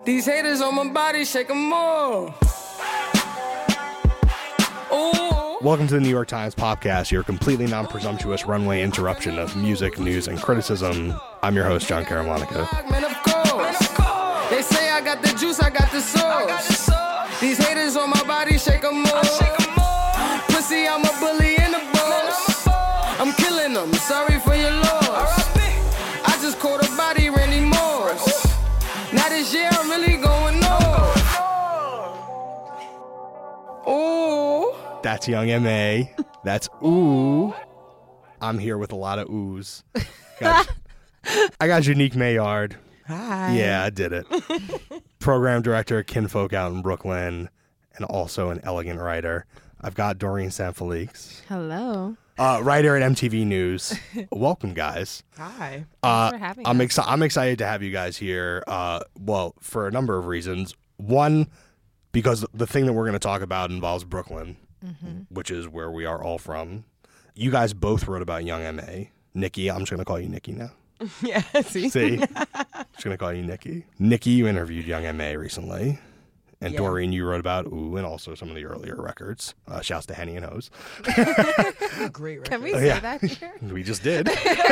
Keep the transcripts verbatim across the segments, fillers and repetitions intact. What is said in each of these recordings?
These haters on my body, shake them more. Ooh. Welcome to the New York Times podcast, your completely non-presumptuous runway interruption of music, news, and criticism. I'm your host, John Caramonica. Man, of course. They say I got the juice, I got the sauce. These haters on my body, shake them more. Pussy, I'm a bully and a boss. I'm killing them, sorry for your loss. I just caught a body, Randy Moss. Now this year I'm really going off. Ooh. That's Young M A. That's ooh. I'm here with a lot of oohs. Got, I got Unique Maillard. Hi. Yeah, I did it. Program director at Kinfolk out in Brooklyn, and also an elegant writer. I've got Doreen Sanfelix. Hello. Uh, writer at M T V News. Welcome, guys. Hi. Uh, Thanks for having I'm us. exci- I'm excited to have you guys here. Uh, well, for a number of reasons. One, because the thing that we're going to talk about involves Brooklyn, Mm-hmm. which is where we are all from. You guys both wrote about Young M A. Nikki, I'm just going to call you Nikki now. Yeah, see? See? Just going to call you Nikki. Nikki, you interviewed Young M A recently. And Yeah. Doreen, you wrote about Ooh and also some of the earlier records. Uh, shouts to Henny and Hose. Great record. Can we Oh, say yeah. that here? We just did.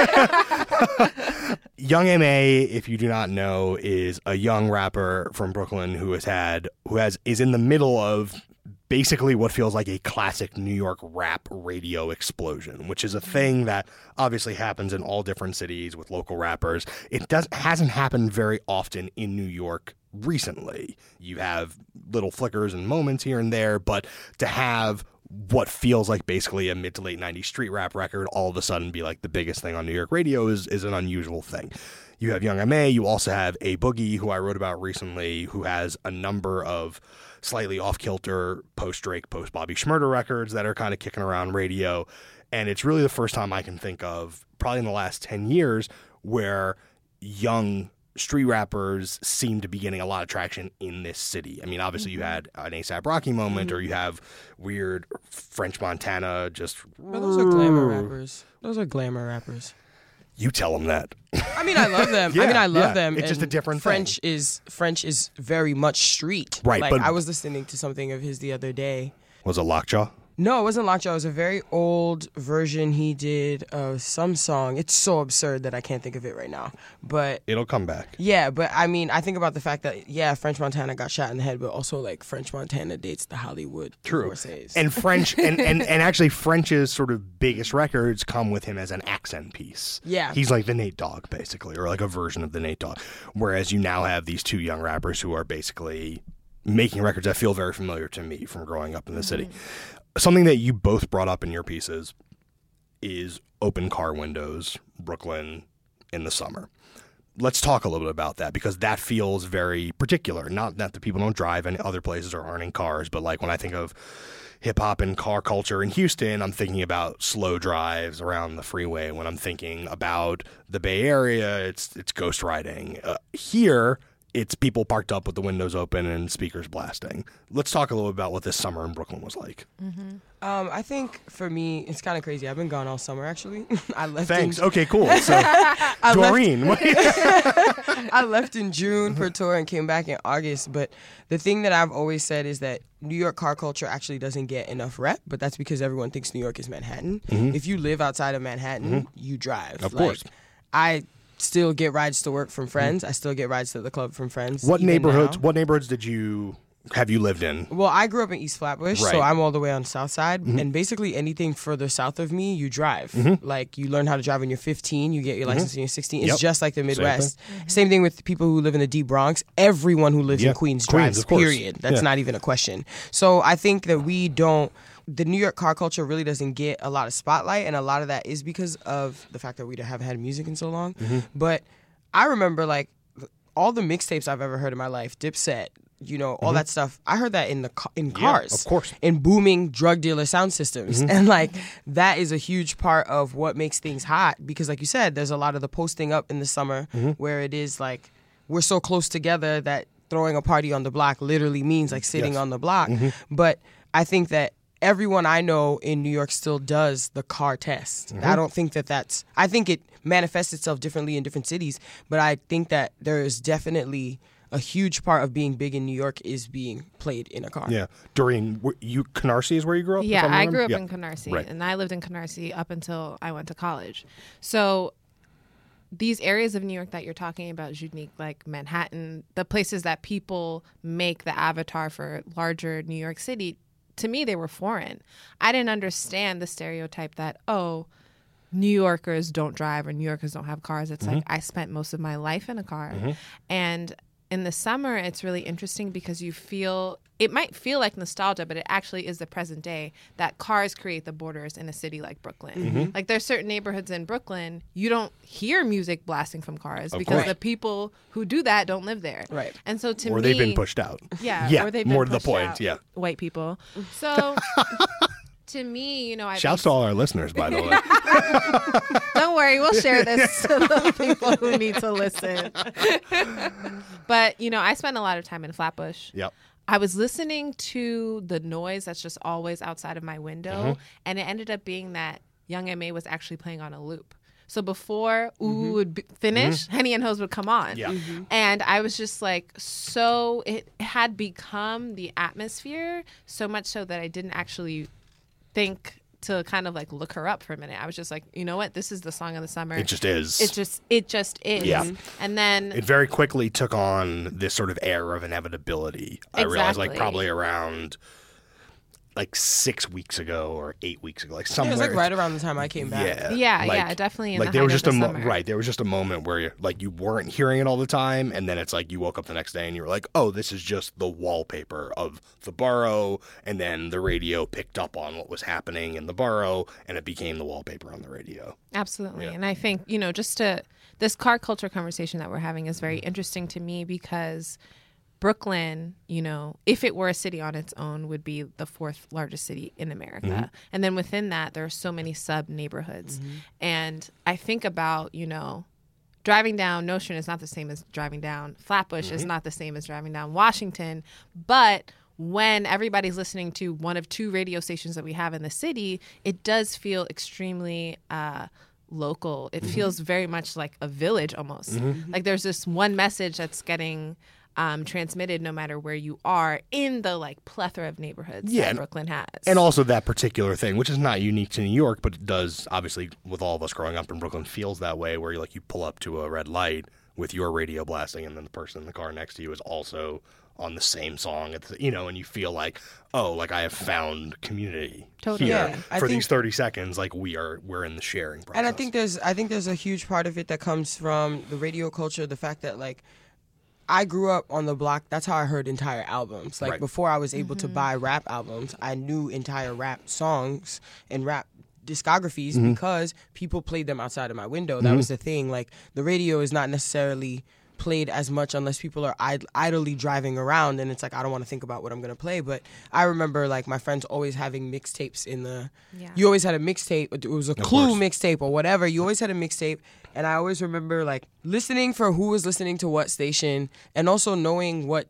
Young M A, if you do not know, is a young rapper from Brooklyn who has had, who has, is in the middle of basically what feels like a classic New York rap radio explosion, which is a thing that obviously happens in all different cities with local rappers. It does hasn't happened very often in New York recently. You have little flickers and moments here and there, but to have what feels like basically a mid to late nineties street rap record all of a sudden be like the biggest thing on New York radio is, is an unusual thing. You have Young M A, you also have A Boogie, who I wrote about recently, who has a number of slightly off-kilter post-Drake, post-Bobby Shmurda records that are kind of kicking around radio. And it's really the first time I can think of, probably in the last ten years, where young street rappers seem to be getting a lot of traction in this city. I mean, obviously you had an A$AP Rocky moment, or you have weird French Montana just... But those are glamour rappers. Those are glamour rappers. You tell them that. I mean, I love them. Yeah, I mean, I love yeah. them. It's just and a different French thing. is French is very much street. Right, Like, but- I was listening to something of his the other day. Was it Lockjaw? No, it wasn't Lockjaw. It was a very old version he did of some song. It's so absurd that I can't think of it right now. But It'll come back. yeah, but I mean, I think about the fact that, yeah, French Montana got shot in the head, but also, like, French Montana dates the Hollywood True. divorcees. And French, and, and, and actually French's sort of biggest records come with him as an accent piece. Yeah. He's like the Nate Dogg, basically, or like a version of the Nate Dogg. Whereas you now have these two young rappers who are basically making records that feel very familiar to me from growing up in the city. Something that you both brought up in your pieces is open car windows, Brooklyn in the summer. Let's talk a little bit about that, because that feels very particular. Not that the people don't drive in other places or aren't in cars, but like when I think of hip hop and car culture in Houston, I'm thinking about slow drives around the freeway. When I'm thinking about the Bay Area, it's it's ghost riding. Uh, here, it's people parked up with the windows open and speakers blasting. Let's talk a little bit about what this summer in Brooklyn was like. Um, I think for me, it's kind of crazy. I've been gone all summer, actually. I left. Thanks. In, Okay, cool. So, I left, Doreen, I left in June for tour and came back in August. But the thing that I've always said is that New York car culture actually doesn't get enough rep, but that's because everyone thinks New York is Manhattan. If you live outside of Manhattan, you drive. Of Like, course. I still get rides to work from friends. I still get rides to the club from friends. what even neighborhoods? now. What neighborhoods did you have you lived in? Well, I grew up in East Flatbush, Right. so I'm all the way on the south side. Mm-hmm. And basically anything further south of me, you drive. Like, you learn how to drive when you're fifteen, you get your license when you're sixteen. It's Mm-hmm. Yep. just like the Midwest. Same thing with people who live in the deep Bronx. Everyone who lives Yeah. in Queens, Queens, drives, of course. period. That's Yeah. not even a question. So I think that we don't... The New York car culture really doesn't get a lot of spotlight, and a lot of that is because of the fact that we haven't had music in so long. Mm-hmm. But I remember, like, all the mixtapes I've ever heard in my life, Dipset, you know, all that stuff. I heard that in the ca- in cars, of course. in booming drug dealer sound systems, and like that is a huge part of what makes things hot. Because, like you said, there's a lot of the posting up in the summer where it is like we're so close together that throwing a party on the block literally means like sitting Yes. on the block. But I think that everyone I know in New York still does the car test. I don't think that that's, I think it manifests itself differently in different cities, but I think that there is definitely a huge part of being big in New York is being played in a car. Yeah. During, were you, Canarsie is where you grew up? Yeah, I grew up yeah. in Canarsie, Right. and I lived in Canarsie up until I went to college. So these areas of New York that you're talking about, Junique, like Manhattan, the places that people make the avatar for larger New York City, to me, they were foreign. I didn't understand the stereotype that, oh, New Yorkers don't drive or New Yorkers don't have cars. It's Mm-hmm. like I spent most of my life in a car. Mm-hmm. And in the summer, it's really interesting because you feel, it might feel like nostalgia, but it actually is the present day that cars create the borders in a city like Brooklyn. Mm-hmm. Like there's certain neighborhoods in Brooklyn, you don't hear music blasting from cars Of because course. the people who do that don't live there. Right. And so to Or me, they've been pushed out. Yeah, Yeah, or they've been more to the pushed point, out, yeah. white people. So to me, you know, I Shouts to all our listeners, by the way. Don't worry, we'll share this to the people who need to listen. But, you know, I spent a lot of time in Flatbush. Yep. I was listening to the noise that's just always outside of my window, Mm-hmm. and it ended up being that Young M A was actually playing on a loop. So before Ooh Mm-hmm. would be finish, Henny and Hose would come on. Yeah. And I was just like, so it had become the atmosphere, so much so that I didn't actually think to kind of like look her up for a minute. I was just like, you know what? This is the song of the summer. It just is. It just, it just is. Yeah. And then It very quickly took on this sort of air of inevitability. I realized, like, Exactly. probably around like six weeks ago or eight weeks ago, like Yeah, somewhere. it was like right around the time I came back. Yeah, Yeah, like- yeah, definitely in like the there was height just of a the mo- summer. right. There was just a moment where you like you weren't hearing it all the time, and then it's like you woke up the next day and you were like, "Oh, this is just the wallpaper of the borough," and then the radio picked up on what was happening in the borough, and it became the wallpaper on the radio. Absolutely. Yeah. And I think, you know, just to this car culture conversation that we're having is very interesting to me because Brooklyn, you know, if it were a city on its own, would be the fourth largest city in America. Mm-hmm. And then within that, there are so many sub neighborhoods. And I think about, you know, driving down Nostrand is not the same as driving down Flatbush, Mm-hmm. is not the same as driving down Washington. But when everybody's listening to one of two radio stations that we have in the city, it does feel extremely uh, local. It feels very much like a village almost. Like there's this one message that's getting um, transmitted no matter where you are in the like plethora of neighborhoods Yeah, that and- Brooklyn has. And also that particular thing, which is not unique to New York, but it does, obviously, with all of us growing up in Brooklyn, feels that way, where you like you pull up to a red light with your radio blasting, and then the person in the car next to you is also on the same song, at the, you know, and you feel like, oh, like I have found community Totally. here Yeah, I for think- these thirty seconds. Like we are, we're in the sharing process. And I think there's I think there's a huge part of it that comes from the radio culture, the fact that like I grew up on the block. That's how I heard entire albums. Like Right. before I was able to buy rap albums, I knew entire rap songs and rap discographies because people played them outside of my window. That was the thing. Like the radio is not necessarily played as much unless people are id- idly driving around, and it's like I don't want to think about what I'm gonna play. But I remember like my friends always having mixtapes in the. Yeah. You always had a mixtape. It was a course. Clue mixtape or whatever. You always had a mixtape, and I always remember like listening for who was listening to what station, and also knowing what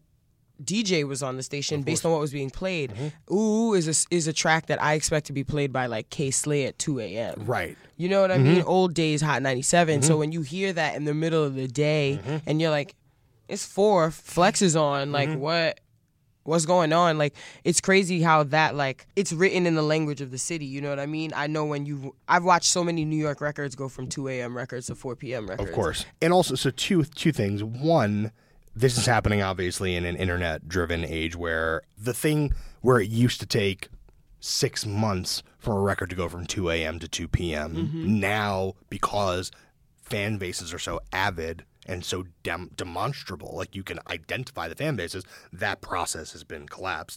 D J was on the station based on what was being played. Ooh is a, is a track that I expect to be played by like K Slay at two a.m. right. You know what I mean? Old days Hot ninety-seven. So when you hear that in the middle of the day and you're like, it's four, Flex is on, like what what's going on? Like it's crazy how that like it's written in the language of the city, you know what I mean? I know when you I've watched so many New York records go from two a.m. records to four p.m. records. Of course. And also, so two two things. One, this is happening obviously in an internet-driven age where the thing where it used to take six months for a record to go from two a.m. to two p.m. now, because fan bases are so avid and so dem- demonstrable, like you can identify the fan bases, that process has been collapsed.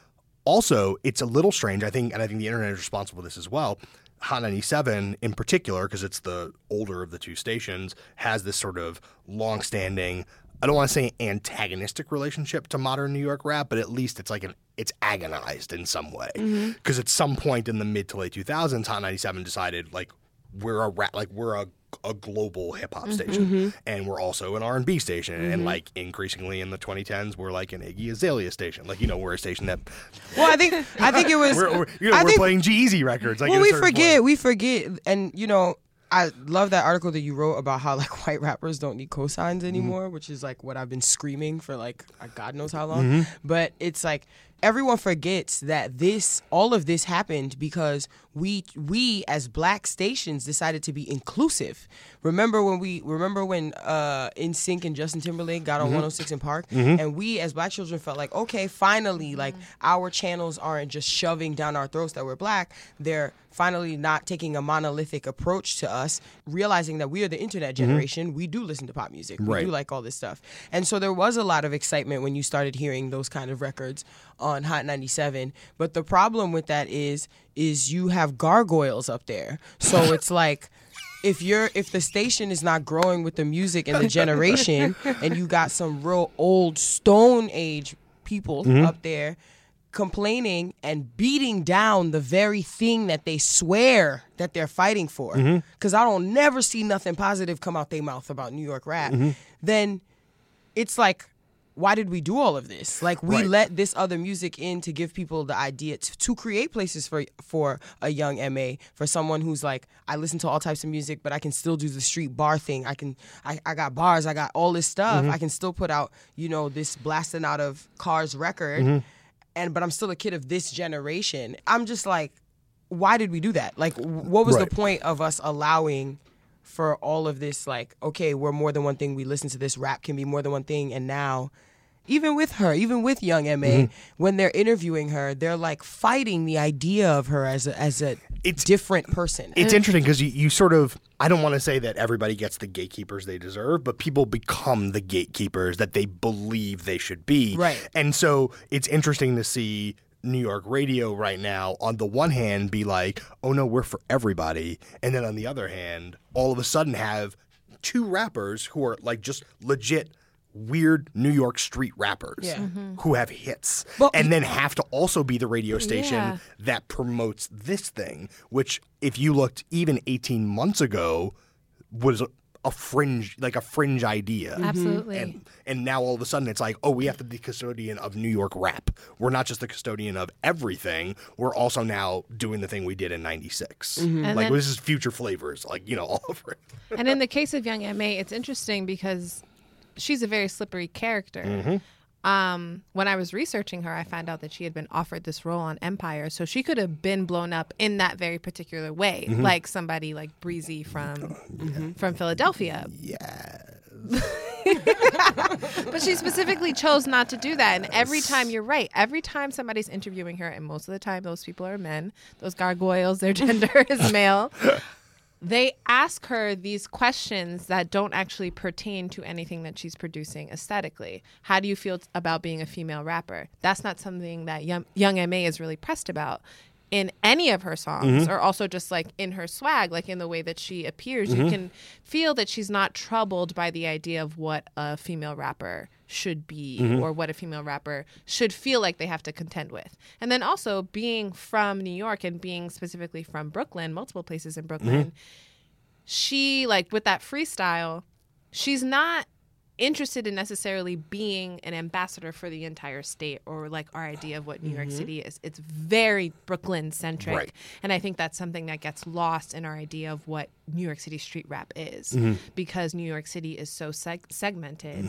Also, it's a little strange, I think, and I think the internet is responsible for this as well. Hot ninety-seven in particular, because it's the older of the two stations, has this sort of long-standing, I don't want to say antagonistic relationship to modern New York rap, but at least it's like an it's agonized in some way. Because at some point in the mid to late two thousands, Hot ninety-seven decided like we're a rap, like we're a a global hip hop station, and we're also an R and B station, and like increasingly in the twenty tens, we're like an Iggy Azalea station. Like you know, we're a station that Well, I think I think it was we're, we're you know I we're think, playing G-Eazy records. Like well, at a we certain forget, point. we forget, and you know, I love that article that you wrote about how like white rappers don't need cosigns anymore, Mm-hmm. which is like what I've been screaming for like God knows how long. Mm-hmm. But it's like everyone forgets that this, all of this happened because we we as black stations decided to be inclusive. Remember when we remember when uh, N Sync and Justin Timberlake got on Mm-hmm. one oh six in Park, and we as black children felt like, okay, finally, like our channels aren't just shoving down our throats that we're black. They're finally not taking a monolithic approach to us, realizing that we are the internet generation. We do listen to pop music. We Right. do like all this stuff. And so there was a lot of excitement when you started hearing those kind of records on Hot ninety-seven. But the problem with that is, is you have gargoyles up there. So it's like, if you're if the station is not growing with the music and the generation, and you got some real old Stone Age people up there complaining and beating down the very thing that they swear that they're fighting for, because I don't never see nothing positive come out their mouth about New York rap, then it's like, why did we do all of this? Like, we Right. let this other music in to give people the idea to, to create places for for a young M A, for someone who's like, I listen to all types of music, but I can still do the street bar thing. I can, I, I got bars, I got all this stuff. I can still put out, you know, this blasting out of Cars record, and but I'm still a kid of this generation. I'm just like, why did we do that? Like, what was Right. the point of us allowing for all of this? Like, okay, we're more than one thing. We listen to this. Rap can be more than one thing. And now, even with her, even with young M A, Mm-hmm. when they're interviewing her, they're like fighting the idea of her as a, as a It's- different person. It's interesting because you, you sort of, I don't want to say that everybody gets the gatekeepers they deserve, but people become the gatekeepers that they believe they should be. Right. And so it's interesting to see New York radio right now, on the one hand, be like, oh no, we're for everybody. And then on the other hand, all of a sudden have two rappers who are like just legit weird New York street rappers Yeah. who have hits, But- and then have to also be the radio station Yeah. that promotes this thing, which if you looked even eighteen months ago was a, a fringe, like a fringe idea. Absolutely. And and now all of a sudden it's like, oh, we have to be the custodian of New York rap. We're not just the custodian of everything. We're also now doing the thing we did in ninety-six. And Like then- this is future flavors, like, you know, all over it. And in the case of Young M A, it's interesting because she's a very slippery character. Um, when I was researching her, I found out that she had been offered this role on Empire, so she could have been blown up in that very particular way, like somebody like Breezy from from Philadelphia. Yeah. But she specifically chose not to do that. And every time, you're right, every time somebody's interviewing her, and most of the time those people are men, those gargoyles, their gender is male, they ask her these questions that don't actually pertain to anything that she's producing aesthetically. How do you feel t- about being a female rapper? That's not something that young, young M A is really pressed about in any of her songs, or also just like in her swag, like in the way that she appears. You can feel that she's not troubled by the idea of what a female rapper should be or what a female rapper should feel like they have to contend with. And then also being from New York and being specifically from Brooklyn, multiple places in Brooklyn, she, like with that freestyle, she's not interested in necessarily being an ambassador for the entire state or like our idea of what New York City is. It's very Brooklyn centric. Right. And I think that's something that gets lost in our idea of what New York City street rap is, because New York City is so seg- segmented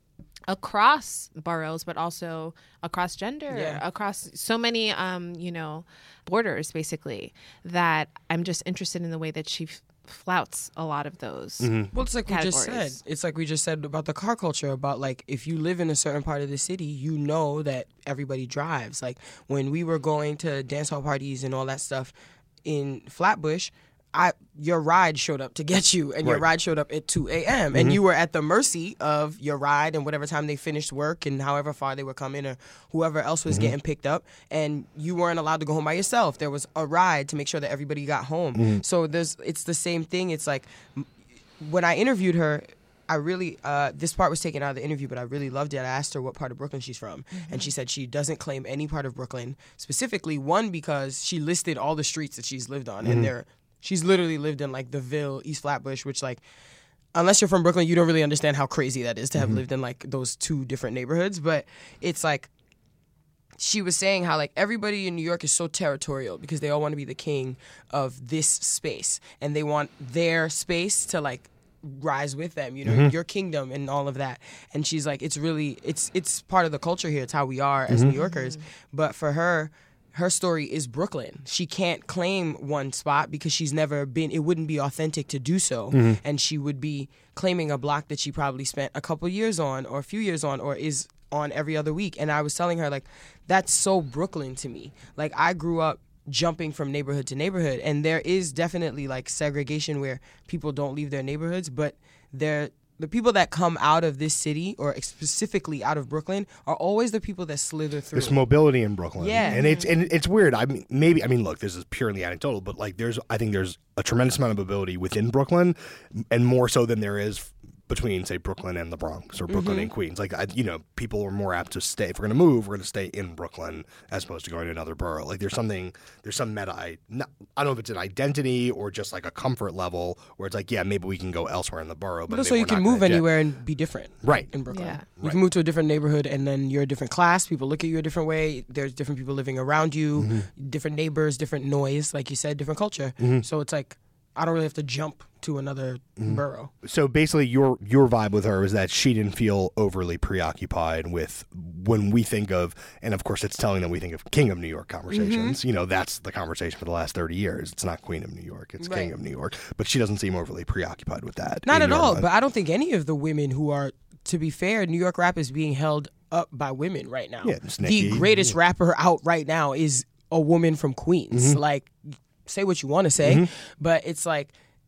across boroughs, but also across gender, Yeah. across so many, um, you know, borders, basically, that I'm just interested in the way that she f- flouts a lot of those. Well, it's like we just said. categories. It's like we just said about the car culture, about like if you live in a certain part of the city, you know that everybody drives. Like when we were going to dance hall parties and all that stuff in Flatbush, I your ride showed up to get you, and your Right. ride showed up at two a.m. and you were at the mercy of your ride and whatever time they finished work and however far they were coming or whoever else was getting picked up, and you weren't allowed to go home by yourself. There was a ride to make sure that everybody got home. So there's it's the same thing. It's like m- when I interviewed her, I really uh, this part was taken out of the interview, but I really loved it. I asked her what part of Brooklyn she's from, and she said she doesn't claim any part of Brooklyn specifically. One, because she listed all the streets that she's lived on, and they're she's literally lived in like the Ville, East Flatbush, which like unless you're from Brooklyn, you don't really understand how crazy that is to have lived in like those two different neighborhoods. But it's like she was saying how like everybody in New York is so territorial because they all want to be the king of this space and they want their space to like rise with them, you know, mm-hmm. your kingdom and all of that. And she's like, it's really, it's it's part of the culture here. It's how we are as mm-hmm. New Yorkers. But for her, her story is Brooklyn. She can't claim one spot because she's never been, it wouldn't be authentic to do so. Mm-hmm. And she would be claiming a block that she probably spent a couple years on or a few years on or is on every other week. And I was telling her, like, that's so Brooklyn to me. Like, I grew up jumping from neighborhood to neighborhood, and there is definitely like segregation where people don't leave their neighborhoods, but they're the people that come out of this city or specifically out of Brooklyn are always the people that slither through. This mobility in Brooklyn. Yeah. And it's and it's weird. I mean, maybe, I mean, look, this is purely anecdotal, but like there's, I think there's a tremendous amount of mobility within Brooklyn and more so than there is between, say, Brooklyn and the Bronx or Brooklyn mm-hmm. and Queens. Like, I, you know, people are more apt to stay. If we're going to move, we're going to stay in Brooklyn as opposed to going to another borough. Like, there's something, there's some meta, I, not, I don't know if it's an identity or just like a comfort level where it's like, yeah, maybe we can go elsewhere in the borough. But, but also you can move anywhere and be different. Right. In Brooklyn. Yeah. You right. can move to a different neighborhood and then you're a different class. People look at you a different way. There's different people living around you, mm-hmm. different neighbors, different noise, like you said, different culture. Mm-hmm. So it's like, I don't really have to jump to another mm-hmm. borough. So basically your your vibe with her is that she didn't feel overly preoccupied with when we think of, and of course it's telling that we think of King of New York conversations. Mm-hmm. You know, that's the conversation for the last thirty years. It's not Queen of New York, it's right. King of New York. But she doesn't seem overly preoccupied with that. Not at all, mind. But I don't think any of the women who are, to be fair, New York rap is being held up by women right now. Yeah, the greatest yeah. rapper out right now is a woman from Queens. Mm-hmm. Like, say what you want to say, mm-hmm. but it's like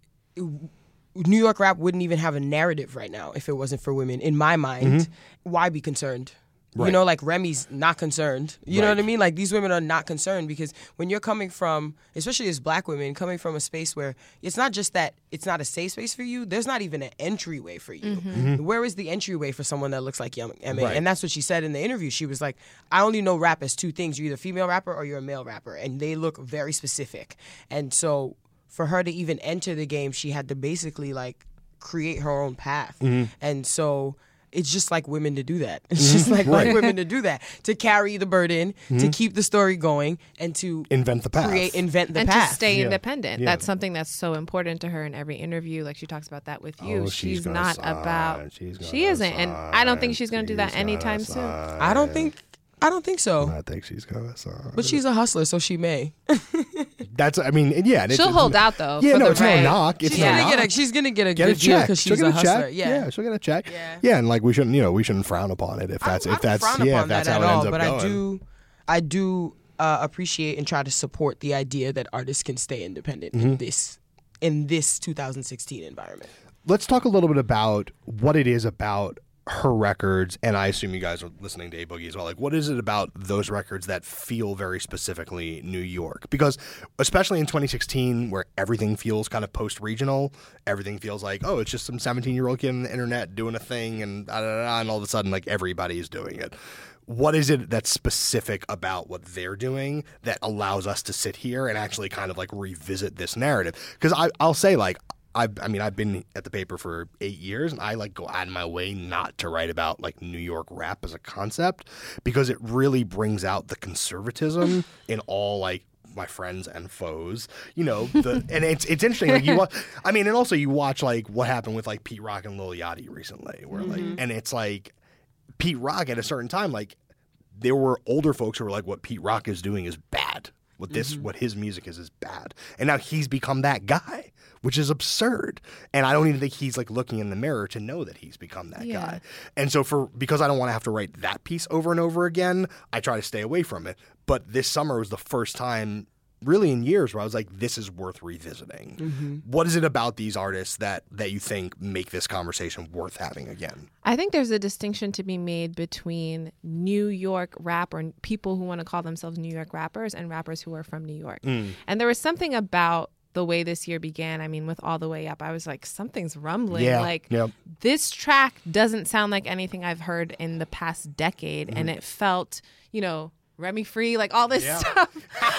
New York rap wouldn't even have a narrative right now if it wasn't for women. In my mind, mm-hmm. why be concerned? Right. You know, like Remy's not concerned. You right. know what I mean? Like these women are not concerned because when you're coming from, especially as black women, coming from a space where it's not just that it's not a safe space for you, there's not even an entryway for you. Mm-hmm. Mm-hmm. Where is the entryway for someone that looks like Young M A? Right. And that's what she said in the interview. She was like, I only know rap as two things. You're either a female rapper or you're a male rapper. And they look very specific. And so for her to even enter the game, she had to basically like create her own path. Mm-hmm. And so it's just like women to do that. It's mm-hmm. just like right. white women to do that, to carry the burden, mm-hmm. to keep the story going, and to invent the path, create, invent the and path, to stay yeah. independent. Yeah. That's something that's so important to her in every interview. Like she talks about that with you. Oh, she's, she's not sign. about. She's she isn't, sign. and I don't think she's going to do that anytime sign. soon. I don't think. I don't think so. I think she's gonna sign. But she's a hustler, so she may. That's. I mean, yeah. It's, she'll it's, hold it's, out though. Yeah, for no, the it's right. no knock. It's she's no gonna knock. get a. She's gonna get a get good a deal check because she'll she's get a a hustler. check. Yeah. yeah, she'll get a check. Yeah. yeah, and like we shouldn't, you know, we shouldn't frown upon it if that's I, if that's I don't frown yeah upon if that's that how at it all, ends up but going. I do, I do uh, appreciate and try to support the idea that artists can stay independent mm-hmm. in this in this two thousand sixteen environment. Let's talk a little bit about what it is about her records, and I assume you guys are listening to A-Boogie as well. Like, what is it about those records that feel very specifically New York? Because especially in twenty sixteen, where everything feels kind of post-regional, everything feels like, oh, it's just some seventeen-year-old kid on the internet doing a thing, and da, da, da, and all of a sudden, like, everybody is doing it. What is it that's specific about what they're doing that allows us to sit here and actually kind of, like, revisit this narrative? Because I'll say, like, I, I mean, I've been at the paper for eight years, and I like go out of my way not to write about like New York rap as a concept because it really brings out the conservatism in all like my friends and foes. You know, the, and it's it's interesting. Like you, watch, I mean, and also you watch like what happened with like Pete Rock and Lil Yachty recently, where like, mm-hmm. and it's like Pete Rock at a certain time, like there were older folks who were like, what Pete Rock is doing is bad. What this, mm-hmm. what his music is, is bad, and now he's become that guy, which is absurd. And I don't even think he's like looking in the mirror to know that he's become that yeah. guy. And so for because I don't want to have to write that piece over and over again, I try to stay away from it. But this summer was the first time, really in years, where I was like, this is worth revisiting. Mm-hmm. What is it about these artists that that you think make this conversation worth having again? I think there's a distinction to be made between New York rap or people who want to call themselves New York rappers and rappers who are from New York. Mm. And there was something about the way this year began. I mean, with All the Way Up, I was like, something's rumbling. Yeah. Like yep. this track doesn't sound like anything I've heard in the past decade. Mm. And it felt, you know, Remy Free, like all this yeah. stuff.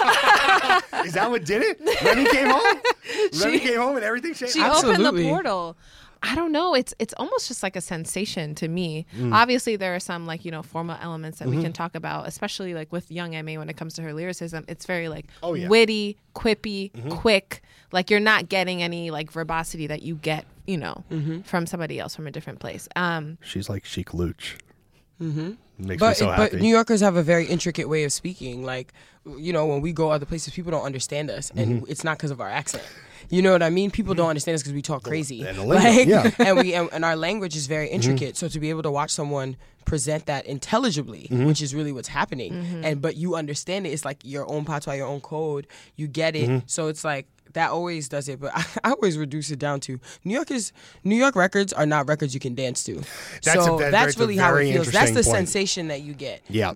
Is that what did it? Remy came home? She, Remy came home and everything changed? She Absolutely. opened the portal. I don't know. It's it's almost just like a sensation to me. Mm. Obviously, there are some like, you know, formal elements that mm-hmm. we can talk about, especially like with young M A when it comes to her lyricism. It's very like oh, yeah. witty, quippy, mm-hmm. quick. Like you're not getting any like verbosity that you get, you know, mm-hmm. from somebody else from a different place. Um, She's like Chic Luch. Mm-hmm. Makes but, me so but happy. New Yorkers have a very intricate way of speaking. Like, you know, when we go other places, people don't understand us, and mm-hmm. it's not because of our accent. You know what I mean? People don't understand us because we talk crazy. And, the like, yeah. and we and, and our language is very intricate. Mm-hmm. So to be able to watch someone present that intelligibly, mm-hmm. which is really what's happening, mm-hmm. and but you understand it, it's like your own patois, your own code. You get it. Mm-hmm. So it's like that always does it. But I, I always reduce it down to New York is New York records are not records you can dance to. That's so a, that, that's really how it feels. That's the point. sensation that you get. Yeah.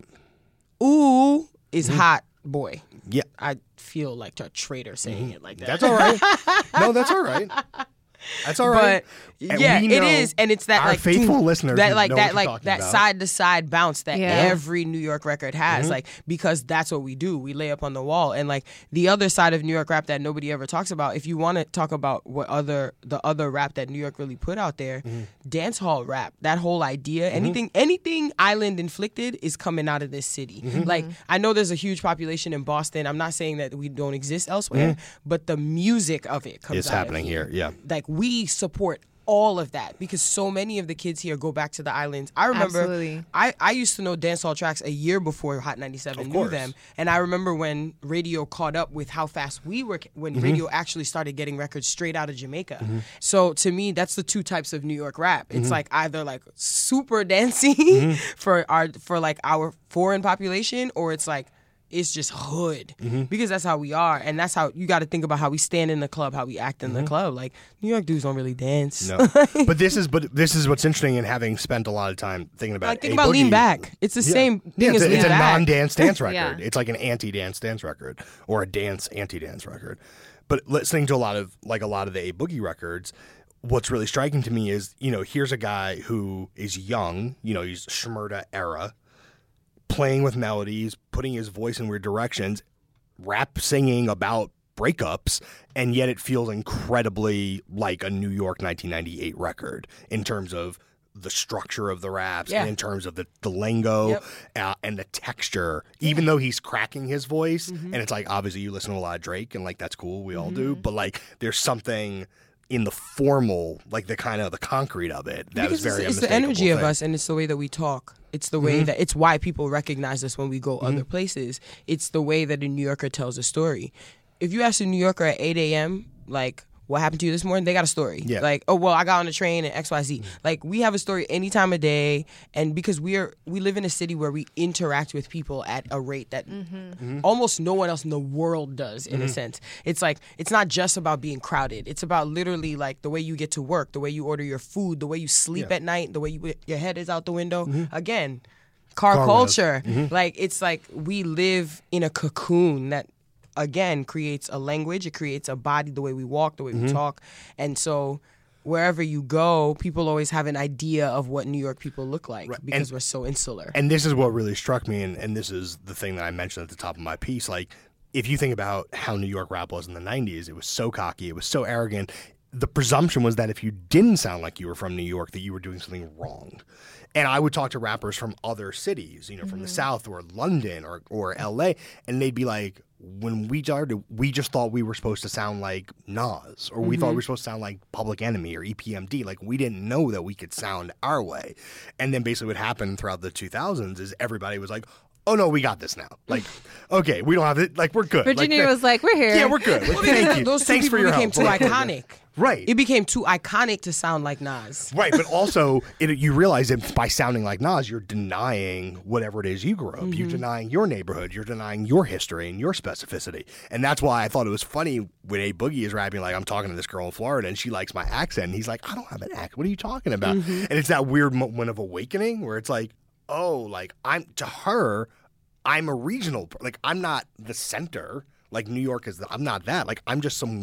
Ooh is mm-hmm. hot boy. Yeah. I feel like a traitor saying mm-hmm. it like that. That's all right. No, that's all right. That's all right. But and yeah, it is, and it's that our like faithful doom, listeners that like know that what like that about. side to side bounce that yeah. every New York record has, mm-hmm. like because that's what we do. We lay up on the wall, and like the other side of New York rap that nobody ever talks about. If you want to talk about what other the other rap that New York really put out there, mm-hmm. dance hall rap, that whole idea, mm-hmm. anything anything island inflicted is coming out of this city. Mm-hmm. Like I know there's a huge population in Boston. I'm not saying that we don't exist elsewhere, mm-hmm. but the music of it comes it's out happening of here. here. Yeah, like we support all of that because so many of the kids here go back to the islands. I remember Absolutely. I, I used to know dancehall tracks a year before Hot ninety-seven of knew course. them, and I remember when radio caught up with how fast we were when mm-hmm. radio actually started getting records straight out of Jamaica. Mm-hmm. So to me, that's the two types of New York rap. It's mm-hmm. like either like super dancey mm-hmm. for our for like our foreign population, or it's like it's just hood mm-hmm. because that's how we are, and that's how you got to think about how we stand in the club, how we act in mm-hmm. the club. Like New York dudes don't really dance. No, but this is but this is what's interesting, and having spent a lot of time thinking about. Like think A about Boogie, Lean Back. It's the yeah. same thing yeah, it's as a, Lean it's Back. a non-dance dance record. yeah. It's like an anti-dance dance record or a dance anti-dance record. But listening to a lot of like a lot of the A Boogie records, what's really striking to me is, you know, here's a guy who is young. You know, he's Shmurda era. Playing with melodies, putting his voice in weird directions, rap singing about breakups, and yet it feels incredibly like a New York nineteen ninety-eight record in terms of the structure of the raps yeah. and in terms of the, the lingo yep. uh, and the texture, even though he's cracking his voice. Mm-hmm. And it's like, obviously you listen to a lot of Drake and like, that's cool. We mm-hmm. all do. But like, there's something in the formal, like the kind of the concrete of it that because is very it's, it's the energy thing. of us, and it's the way that we talk. It's the way mm-hmm. that it's why people recognize us when we go mm-hmm. other places. It's the way that a New Yorker tells a story. If you ask a New Yorker at eight a.m., like, what happened to you this morning? They got a story. Yeah. Like, oh, well, I got on the train and X Y Z. Mm-hmm. Like, we have a story any time of day. And because we are, we live in a city where we interact with people at a rate that mm-hmm. Mm-hmm. almost no one else in the world does, in mm-hmm. a sense. It's like, it's not just about being crowded. It's about literally, like, the way you get to work, the way you order your food, the way you sleep yeah. at night, the way you, your head is out the window. Mm-hmm. Again, car, car culture. Mm-hmm. Like, it's like we live in a cocoon that, again, creates a language. It creates a body, the way we walk, the way mm-hmm. we talk. And so wherever you go, people always have an idea of what New York people look like right. because and, we're so insular. And this is what really struck me, and, and this is the thing that I mentioned at the top of my piece. Like, if you think about how New York rap was in the nineties, it was so cocky, it was so arrogant. The presumption was that if you didn't sound like you were from New York, that you were doing something wrong. And I would talk to rappers from other cities, you know, from mm-hmm. the South or London or, or L A, and they'd be like, when we started, we just thought we were supposed to sound like Nas, or we mm-hmm. thought we were supposed to sound like Public Enemy or E P M D. Like, we didn't know that we could sound our way. And then basically what happened throughout the two thousands is everybody was like, oh, no, we got this now. Like, okay, we don't have it. Like, we're good. Virginia like, was like, we're here. Yeah, we're good. Like, thank you. Those two Thanks people for your became help. too iconic. Right. It became too iconic to sound like Nas. Right, but also it, you realize that by sounding like Nas, you're denying whatever it is you grew up. Mm-hmm. You're denying your neighborhood. You're denying your history and your specificity. And that's why I thought it was funny when A Boogie is rapping, like, I'm talking to this girl in Florida and she likes my accent. And he's like, I don't have an accent. What are you talking about? Mm-hmm. And it's that weird moment of awakening where it's like, oh, like, I'm to her, I'm a regional. Like, I'm not the center. Like, New York is the, I'm not that. Like, I'm just some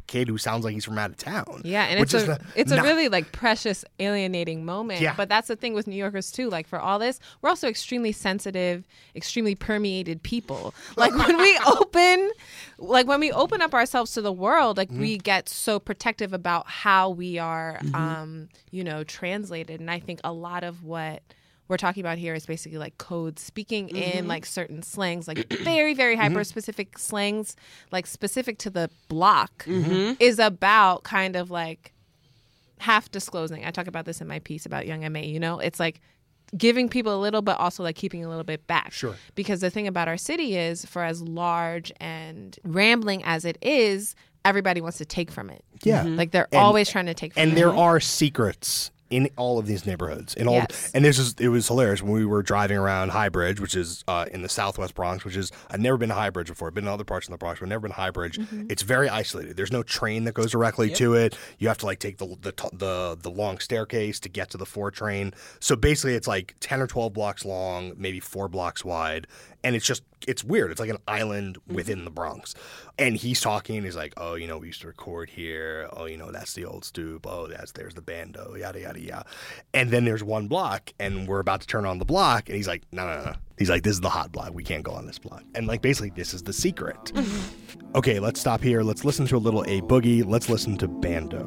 kid who sounds like he's from out of town. Yeah, and which it's is a not- it's a not- really like precious, alienating moment. Yeah. But that's the thing with New Yorkers too. Like for all this, we're also extremely sensitive, extremely permeated people. Like when we open, like when we open up ourselves to the world, like Mm-hmm. we get so protective about how we are, um, you know, translated. And I think a lot of what we're talking about here is basically like code speaking in like certain slangs, like very, very hyper specific slangs, like specific to the block, is about kind of like half disclosing. I talk about this in my piece about Young M A, you know, it's like giving people a little, but also like keeping a little bit back. Sure. Because the thing about our city is, for as large and rambling as it is, everybody wants to take from it. Yeah. Like they're And- always trying to take from And it. there are secrets in all of these neighborhoods. In all, Yes. and this is it was hilarious when we were driving around Highbridge, which is uh, in the southwest Bronx, which is I've never been to Highbridge before. I've been in other parts of the Bronx, but I've never been to Highbridge. Mm-hmm. It's very isolated. There's no train that goes directly to it. You have to like take the the, t- the the long staircase to get to the four train. So basically, it's like ten or twelve blocks long, maybe four blocks wide, and it's just it's weird. It's like an island within the Bronx. And he's talking. He's like, "Oh, you know, we used to record here. Oh, you know, that's the old stoop. Oh, that's there's the bando. Yada yada yada." And then there's one block, and we're about to turn on the block, and he's like, "No, no, no." He's like, "This is the hot block. We can't go on this block." And like, basically, this is the secret. Okay, let's stop here. Let's listen to a little A Boogie. Let's listen to Bando.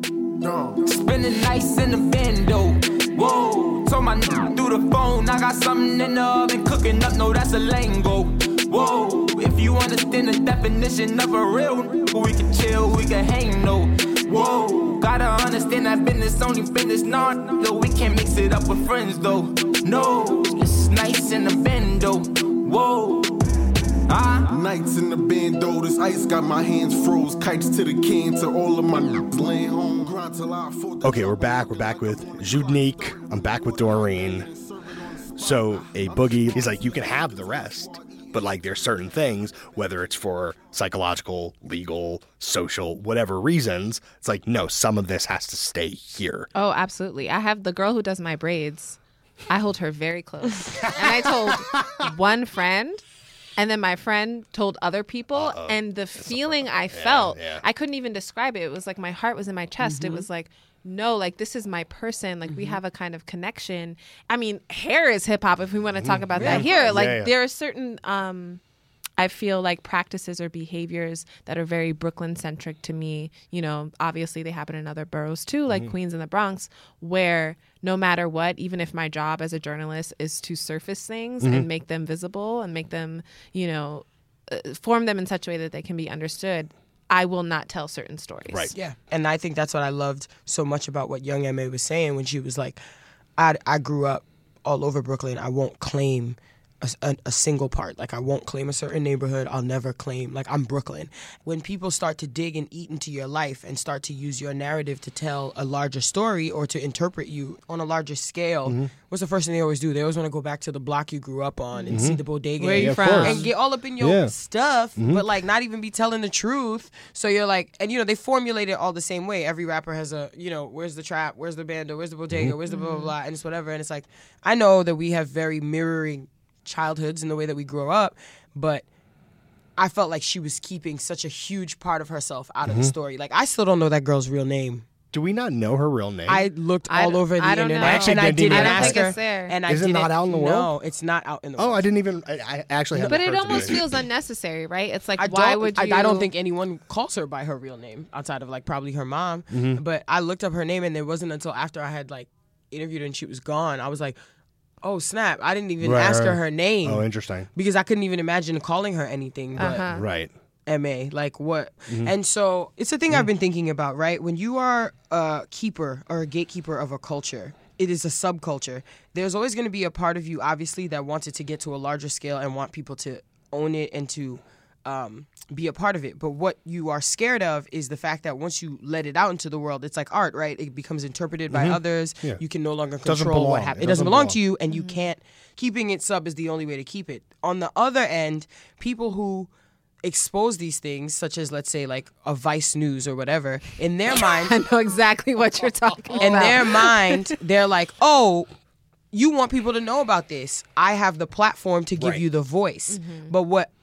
Spending nights in the bando. Whoa, told my n- through the phone. I got something in the oven cooking up. No, that's a lingo. Whoa, if you understand the definition of a real n- we can chill, we can hang, no. Whoa, gotta understand that business only business, no. Though we can't mix it up with friends, though. No, it's nice in the bando. Whoa. Ah. Nights in the bando, this ice got my hands froze. Kites to the can to all of my n***s laying home. Grind till I fall- Okay, we're back. We're back with Judnique. I'm back with Doreen. So A Boogie, he's like, you can have the rest, but like there's certain things, whether it's for psychological, legal, social, whatever reasons, it's like, no, some of this has to stay here. Oh, absolutely. I have the girl who does my braids. I hold her very close. And I told one friend, and then my friend told other people. Uh-oh. And the feeling I felt, yeah. I couldn't even describe it. It was like my heart was in my chest. Mm-hmm. It was like, no, like this is my person. Like mm-hmm. we have a kind of connection. I mean, hair is hip hop if we want to talk about yeah, that here. Like yeah, yeah. there are certain... um I feel like practices or behaviors that are very Brooklyn centric to me. You know, obviously they happen in other boroughs too, like mm-hmm. Queens and the Bronx, where no matter what, even if my job as a journalist is to surface things mm-hmm. and make them visible and make them, you know, uh, form them in such a way that they can be understood, I will not tell certain stories. Right. Yeah. And I think that's what I loved so much about what Young M A was saying when she was like, I, I grew up all over Brooklyn. I won't claim A, a, a single part. Like I won't claim a certain neighborhood. I'll never claim, like I'm Brooklyn. When people start to dig and eat into your life and start to use your narrative to tell a larger story or to interpret you on a larger scale, mm-hmm. what's the first thing they always do? They always want to go back to the block you grew up on and mm-hmm. see the bodega. Where are you and, from? and get all up in your yeah. stuff, mm-hmm. but like not even be telling the truth. So you're like, and you know, they formulate it all the same way. Every rapper has a, you know, where's the trap? Where's the bando? Where's the bodega? Mm-hmm. Where's the blah, blah, blah? And it's whatever. And it's like, I know that we have very mirroring childhoods in the way that we grow up, but I felt like she was keeping such a huge part of herself out mm-hmm. of the story. Like I still don't know that girl's real name. Do we not know her real name? I looked I all d- over the I don't internet, know. I actually and I didn't didn't even ask think her. it's there. And I Is it didn't, not out in the world? No, it's not out in the world. oh, I didn't even. I, I actually haven't But it heard almost today. feels unnecessary, right? It's like, I why don't, would you? I, I don't think anyone calls her by her real name outside of like probably her mom. Mm-hmm. But I looked up her name, and it wasn't until after I had like interviewed her and she was gone, I was like, oh snap! I didn't even Right, ask right. her her name. Oh, interesting. Because I couldn't even imagine calling her anything but Uh-huh. Right. M A. Like what? Mm-hmm. And so it's a thing I've been thinking about, right? When you are a keeper or a gatekeeper of a culture, it is a subculture. There's always going to be a part of you, obviously, that wants it to get to a larger scale and want people to own it and to um, be a part of it. But what you are scared of is the fact that once you let it out into the world, it's like art, right? It becomes interpreted by others. Yeah. You can no longer Doesn't control what belong. happens. It It doesn't doesn't belong belong. to you, and you can't. Keeping it sub is the only way to keep it. On the other end, people who expose these things, such as, let's say, like a Vice News or whatever, in their mind, I know exactly what you're talking in about. their mind, they're like, oh, you want people to know about this. I have the platform to give Right. you the voice. But what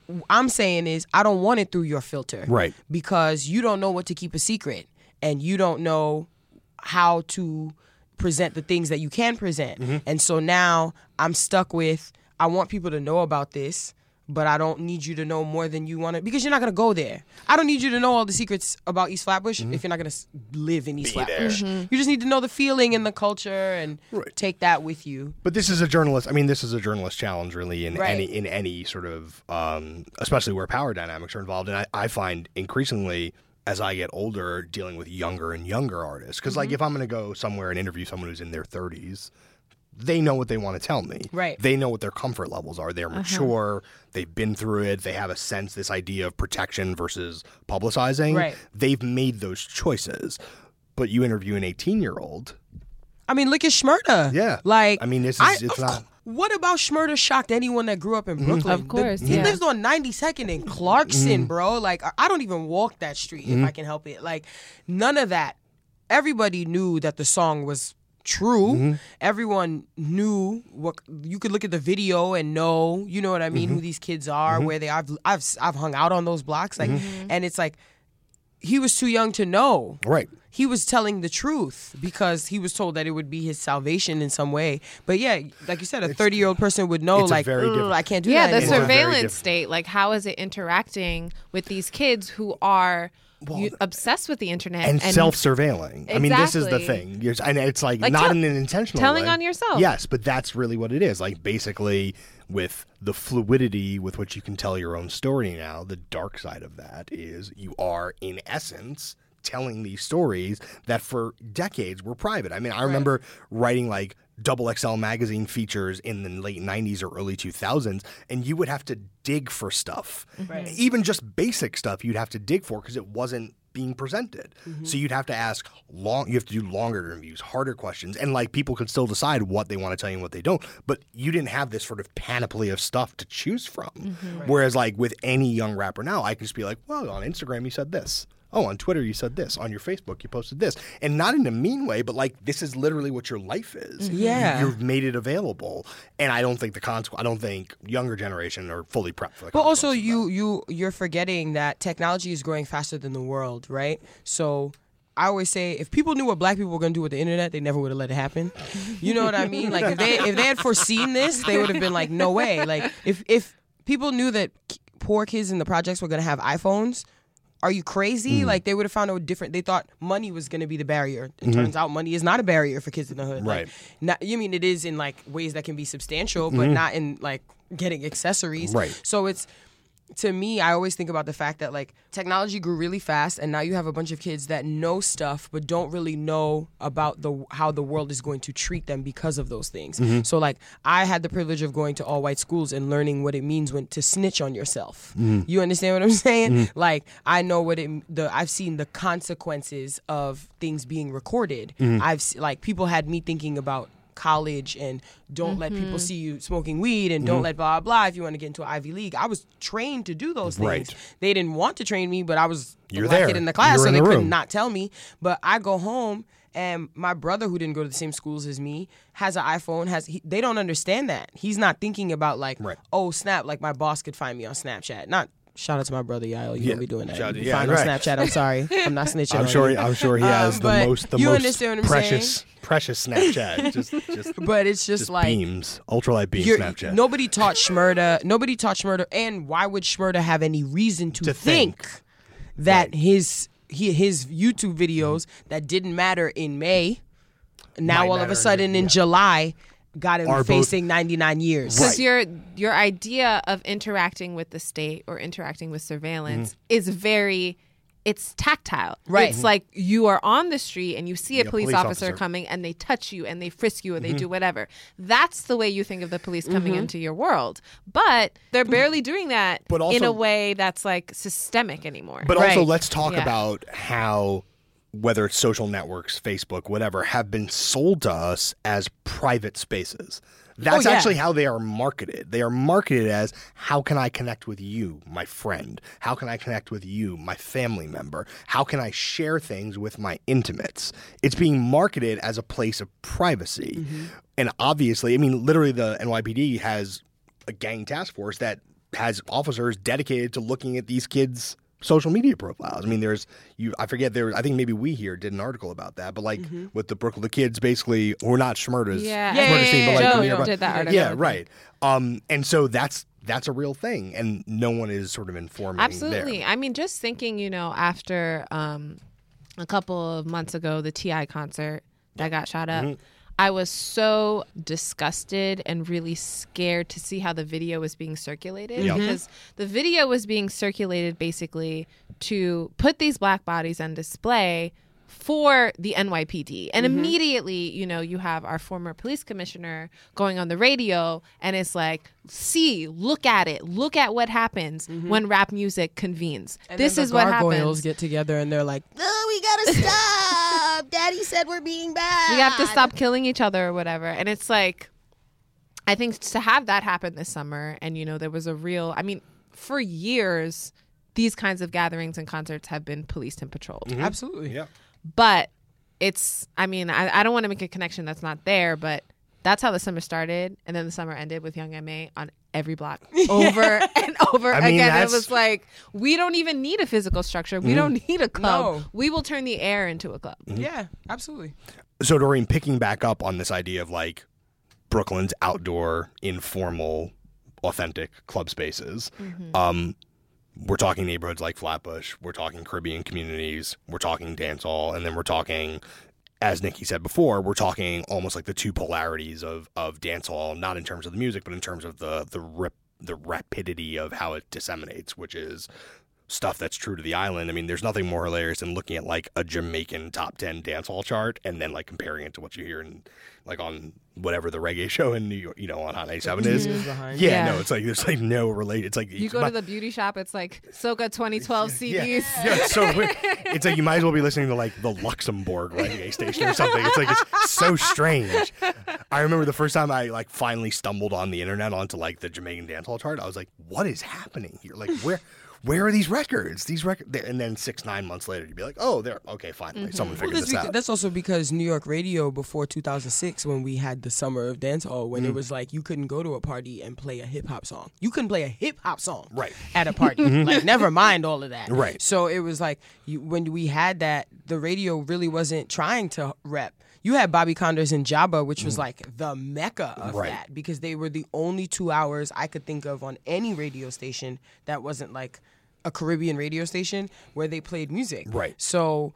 I'm saying is I don't want it through your filter. Right. Because you don't know what to keep a secret and you don't know how to present the things that you can present. Mm-hmm. And so now I'm stuck with, I want people to know about this, but I don't need you to know more than you want to, because you're not going to go there. I don't need you to know all the secrets about East Flatbush Mm-hmm. if you're not going to live in East Be Flatbush. there. You just need to know the feeling and the culture and Right. take that with you. But this is a journalist. I mean, this is a journalist challenge, really, in Right. any in any sort of, um, especially where power dynamics are involved. And I, I find increasingly, as I get older, dealing with younger and younger artists. Because, like, if I'm going to go somewhere and interview someone who's in their thirties, they know what they want to tell me. Right. They know what their comfort levels are. They're mature. They've been through it. They have a sense, this idea of protection versus publicizing. Right. They've made those choices. But you interview an eighteen-year-old. I mean, look at Shmurda. Yeah. Like, I mean, this is- I- it's of not- cou- What about Shmurda shocked anyone that grew up in Brooklyn? Of course, The- He yeah. lives on ninety-second in Clarkson, bro. Like, I- I don't even walk that street if I can help it. Like, none of that. Everybody knew that the song was true. Everyone knew what you could look at the video and know, you know what I mean, who these kids are, where they are. I've, I've I've hung out on those blocks, like, and it's like he was too young to know. Right. He was telling the truth because he was told that it would be his salvation in some way. But yeah, like you said, a thirty-year-old person would know, it's a like, very "Ugh, different- I can't do Yeah, that the anymore." very surveillance different. state, like how is it interacting with these kids who are you, obsessed with the internet and, self-surveilling. I mean, this is the Exactly. thing. You're, and it's like, Like not tell- in an intentional telling way. on yourself. Yes, but that's really what it is. Like, basically, with the fluidity with which you can tell your own story now, the dark side of that is you are, in essence, telling these stories that for decades were private. I mean, I remember writing like Double X L magazine features in the late nineties or early two thousands, and you would have to dig for stuff. Right. Even just basic stuff you'd have to dig for because it wasn't being presented. So you'd have to ask long, you have to do longer interviews, harder questions, and like people could still decide what they want to tell you and what they don't. But you didn't have this sort of panoply of stuff to choose from. Whereas like with any young rapper now, I can just be like, well, on Instagram you said this. Oh, on Twitter you said this. On your Facebook you posted this. And not in a mean way, but like this is literally what your life is. Yeah. You've made it available. And I don't think the consequence, I don't think younger generation are fully prepped for the But also, consequences of you you you're forgetting that technology is growing faster than the world, right? So I always say, if people knew what black people were going to do with the internet, they never would have let it happen. You know what I mean? Like if they if they had foreseen this, they would have been like, no way. Like if if people knew that k- poor kids in the projects were going to have iPhones. Are you crazy? Like they would have found a different. They thought money was going to be the barrier. It turns out money is not a barrier for kids in the hood. Right. Like, not, you mean it is in like ways that can be substantial, but not in like getting accessories. Right. So it's, to me, I always think about the fact that like technology grew really fast, and now you have a bunch of kids that know stuff but don't really know about the how the world is going to treat them because of those things. So like I had the privilege of going to all white schools and learning what it means when to snitch on yourself. You understand what I'm saying? Like I know what it the I've seen the consequences of things being recorded. I've se- like people had me thinking about college and don't let people see you smoking weed and don't let blah blah if you want to get into an Ivy League. I was trained to do those things. Right. They didn't want to train me, but I was the You're black there. kid in the class, You're so in they the could room. not tell me. But I go home and my brother, who didn't go to the same schools as me, has an iPhone. Has he, they don't understand that. He's not thinking about like, Right. oh snap, like my boss could find me on Snapchat. Not shout out to my brother Yael. You Yeah. don't be doing that. Shout- You be yeah, fine right. on Snapchat. I'm sorry. I'm not snitching. I'm on sure. you. I'm sure he has Um, the but most, the you most understand what I'm precious, saying? precious Snapchat. Just, just, But it's just, just like beams, ultralight beam You're- Snapchat. Nobody taught Shmurda. Nobody taught Shmurda. And why would Shmurda have any reason to, To think, think. that Right. his he, his YouTube videos that didn't matter in May, now Might all of matter a in sudden May, in yeah. July, got him Are both- facing ninety-nine years. Because Right. your your idea of interacting with the state or interacting with surveillance is very, it's tactile. Right. It's like you are on the street and you see a Yeah, police, police officer, officer. coming and they touch you and they frisk you or they do whatever. That's the way you think of the police coming into your world. But they're barely doing that But in also- a way that's like systemic anymore. But also, Right. let's talk Yeah. about how, whether it's social networks, Facebook, whatever, have been sold to us as private spaces. That's Oh, yeah. actually how they are marketed. They are marketed as, how can I connect with you, my friend? How can I connect with you, my family member? How can I share things with my intimates? It's being marketed as a place of privacy. And obviously, I mean, literally the N Y P D has a gang task force that has officers dedicated to looking at these kids' social media profiles. I mean, there's you. I forget there. I think maybe we here did an article about that, but like mm-hmm. with the Brooklyn, the kids basically, we're not Schmurda's. Yeah, Schmurda's yeah, yeah, team, yeah, but yeah. like, Joe yeah, did that article. Yeah, right. Um, and so that's that's a real thing, and no one is sort of informing. Absolutely. there. I mean, just thinking, you know, after um, a couple of months ago, the T I concert that got shot up. Mm-hmm. I was so disgusted and really scared to see how the video was being circulated Yep. because the video was being circulated basically to put these black bodies on display for the N Y P D. And mm-hmm. immediately, you know, you have our former police commissioner going on the radio and it's like, see, look at it. Look at what happens mm-hmm. when rap music convenes. And this then is the what gargoyles happens. Get together and they're like, no, we gotta stop. Daddy said we're being bad. We have to stop killing each other or whatever. And it's like, I think to have that happen this summer, and, you know, there was a real, I mean, for years, these kinds of gatherings and concerts have been policed and patrolled. Mm-hmm. Absolutely. Yeah. But it's, I mean, I, I don't want to make a connection that's not there, but that's how the summer started. And then the summer ended with Young M A on every block over and over I mean, again. that's... It was like, we don't even need a physical structure. We mm-hmm. don't need a club. No. We will turn the air into a club. Mm-hmm. Yeah, absolutely. So, Doreen, picking back up on this idea of like Brooklyn's outdoor, informal, authentic club spaces, mm-hmm. um, we're talking neighborhoods like Flatbush, we're talking Caribbean communities, we're talking dance hall, and then we're talking, as Nikki said before, we're talking almost like the two polarities of, of dance hall, not in terms of the music, but in terms of the the rip, the rapidity of how it disseminates, which is stuff that's true to the island. I mean, there's nothing more hilarious than looking at like a Jamaican top ten dance hall chart and then like comparing it to what you hear in like on whatever the reggae show in New York, you know, on Hot ninety-seven is. Yeah, yeah, no, it's like there's like no relate. It's like you go my, to the beauty shop, it's like Soca twenty twelve C Ds. Yeah, yeah, so it's like you might as well be listening to like the Luxembourg reggae station or something. It's like it's so strange. I remember the first time I like finally stumbled on the internet onto like the Jamaican dance hall chart. I was like, what is happening here? Like where where are these records? These records, and then six, nine months later, you'd be like, "Oh, they're okay. Finally, mm-hmm. someone figured well, this because, out." That's also because New York radio before two thousand six, when we had the summer of dancehall, when mm. it was like you couldn't go to a party and play a hip hop song. You couldn't play a hip hop song right. at a party. mm-hmm. Like, never mind all of that. Right. So it was like you, when we had that, the radio really wasn't trying to rep. You had Bobby Condors and Jabba, which was like the mecca of right. that, because they were the only two hours I could think of on any radio station that wasn't like a Caribbean radio station where they played music. Right. So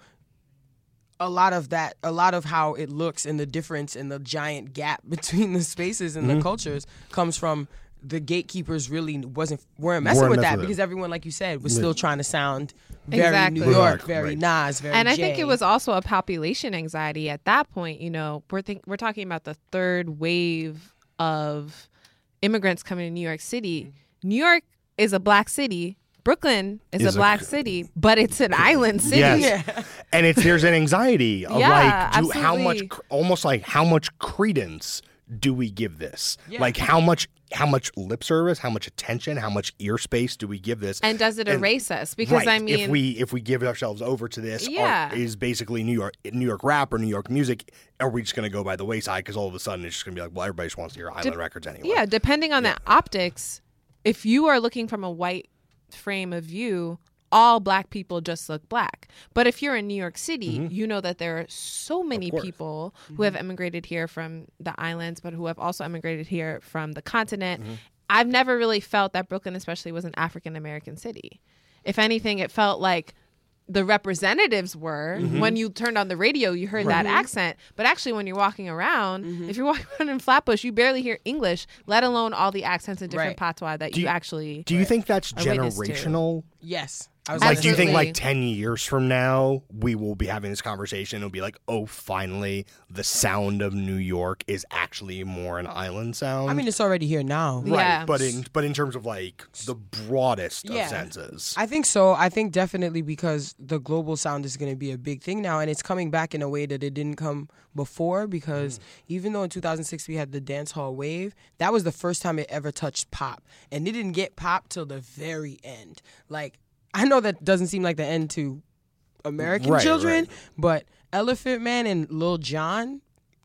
a lot of that, a lot of how it looks and the difference and the giant gap between the spaces and mm-hmm. the cultures comes from the gatekeepers really wasn't weren't messing weren't with messing that with because it. everyone, like you said, was still trying to sound very exactly. New York, right. very right. Nas, very And I Jay. think it was also a population anxiety at that point. You know, we're think we're talking about the third wave of immigrants coming to New York City. New York is a black city. Brooklyn is, is a black a, city, but it's an island city. Yes. Yeah. And it's there's an anxiety of yeah, like, do, how much, almost like how much credence do we give this? Yeah. Like how much, how much lip service, how much attention, how much ear space do we give this? And does it and, erase us? Because right, I mean, if we if we give ourselves over to this, yeah. art is basically New York New York rap or New York music. Are we just going to go by the wayside? Because all of a sudden it's just going to be like, well, everybody just wants to hear island De- records anyway. Yeah, depending on yeah. the optics, if you are looking from a white frame of view, all black people just look black. But if you're in New York City, mm-hmm. you know that there are so many people who mm-hmm. have emigrated here from the islands, but who have also emigrated here from the continent. Mm-hmm. I've never really felt that Brooklyn especially was an African-American city. If anything, it felt like the representatives were. Mm-hmm. When you turned on the radio, you heard right. that accent. But actually, when you're walking around, mm-hmm. if you're walking around in Flatbush, you barely hear English, let alone all the accents in different right. patois that do you, you actually Do you think that's generational? Yes. I was like, do you think like ten years from now we will be having this conversation? It'll be like, oh, finally, the sound of New York is actually more an island sound. I mean, it's already here now, right? Yeah. But in but in terms of like the broadest yeah. of senses, I think so. I think definitely because the global sound is going to be a big thing now, and it's coming back in a way that it didn't come before. Because mm. even though in two thousand six we had the dance hall wave, that was the first time it ever touched pop, and it didn't get pop till the very end. Like. I know that doesn't seem like the end to American right, children, right. but Elephant Man and Lil Jon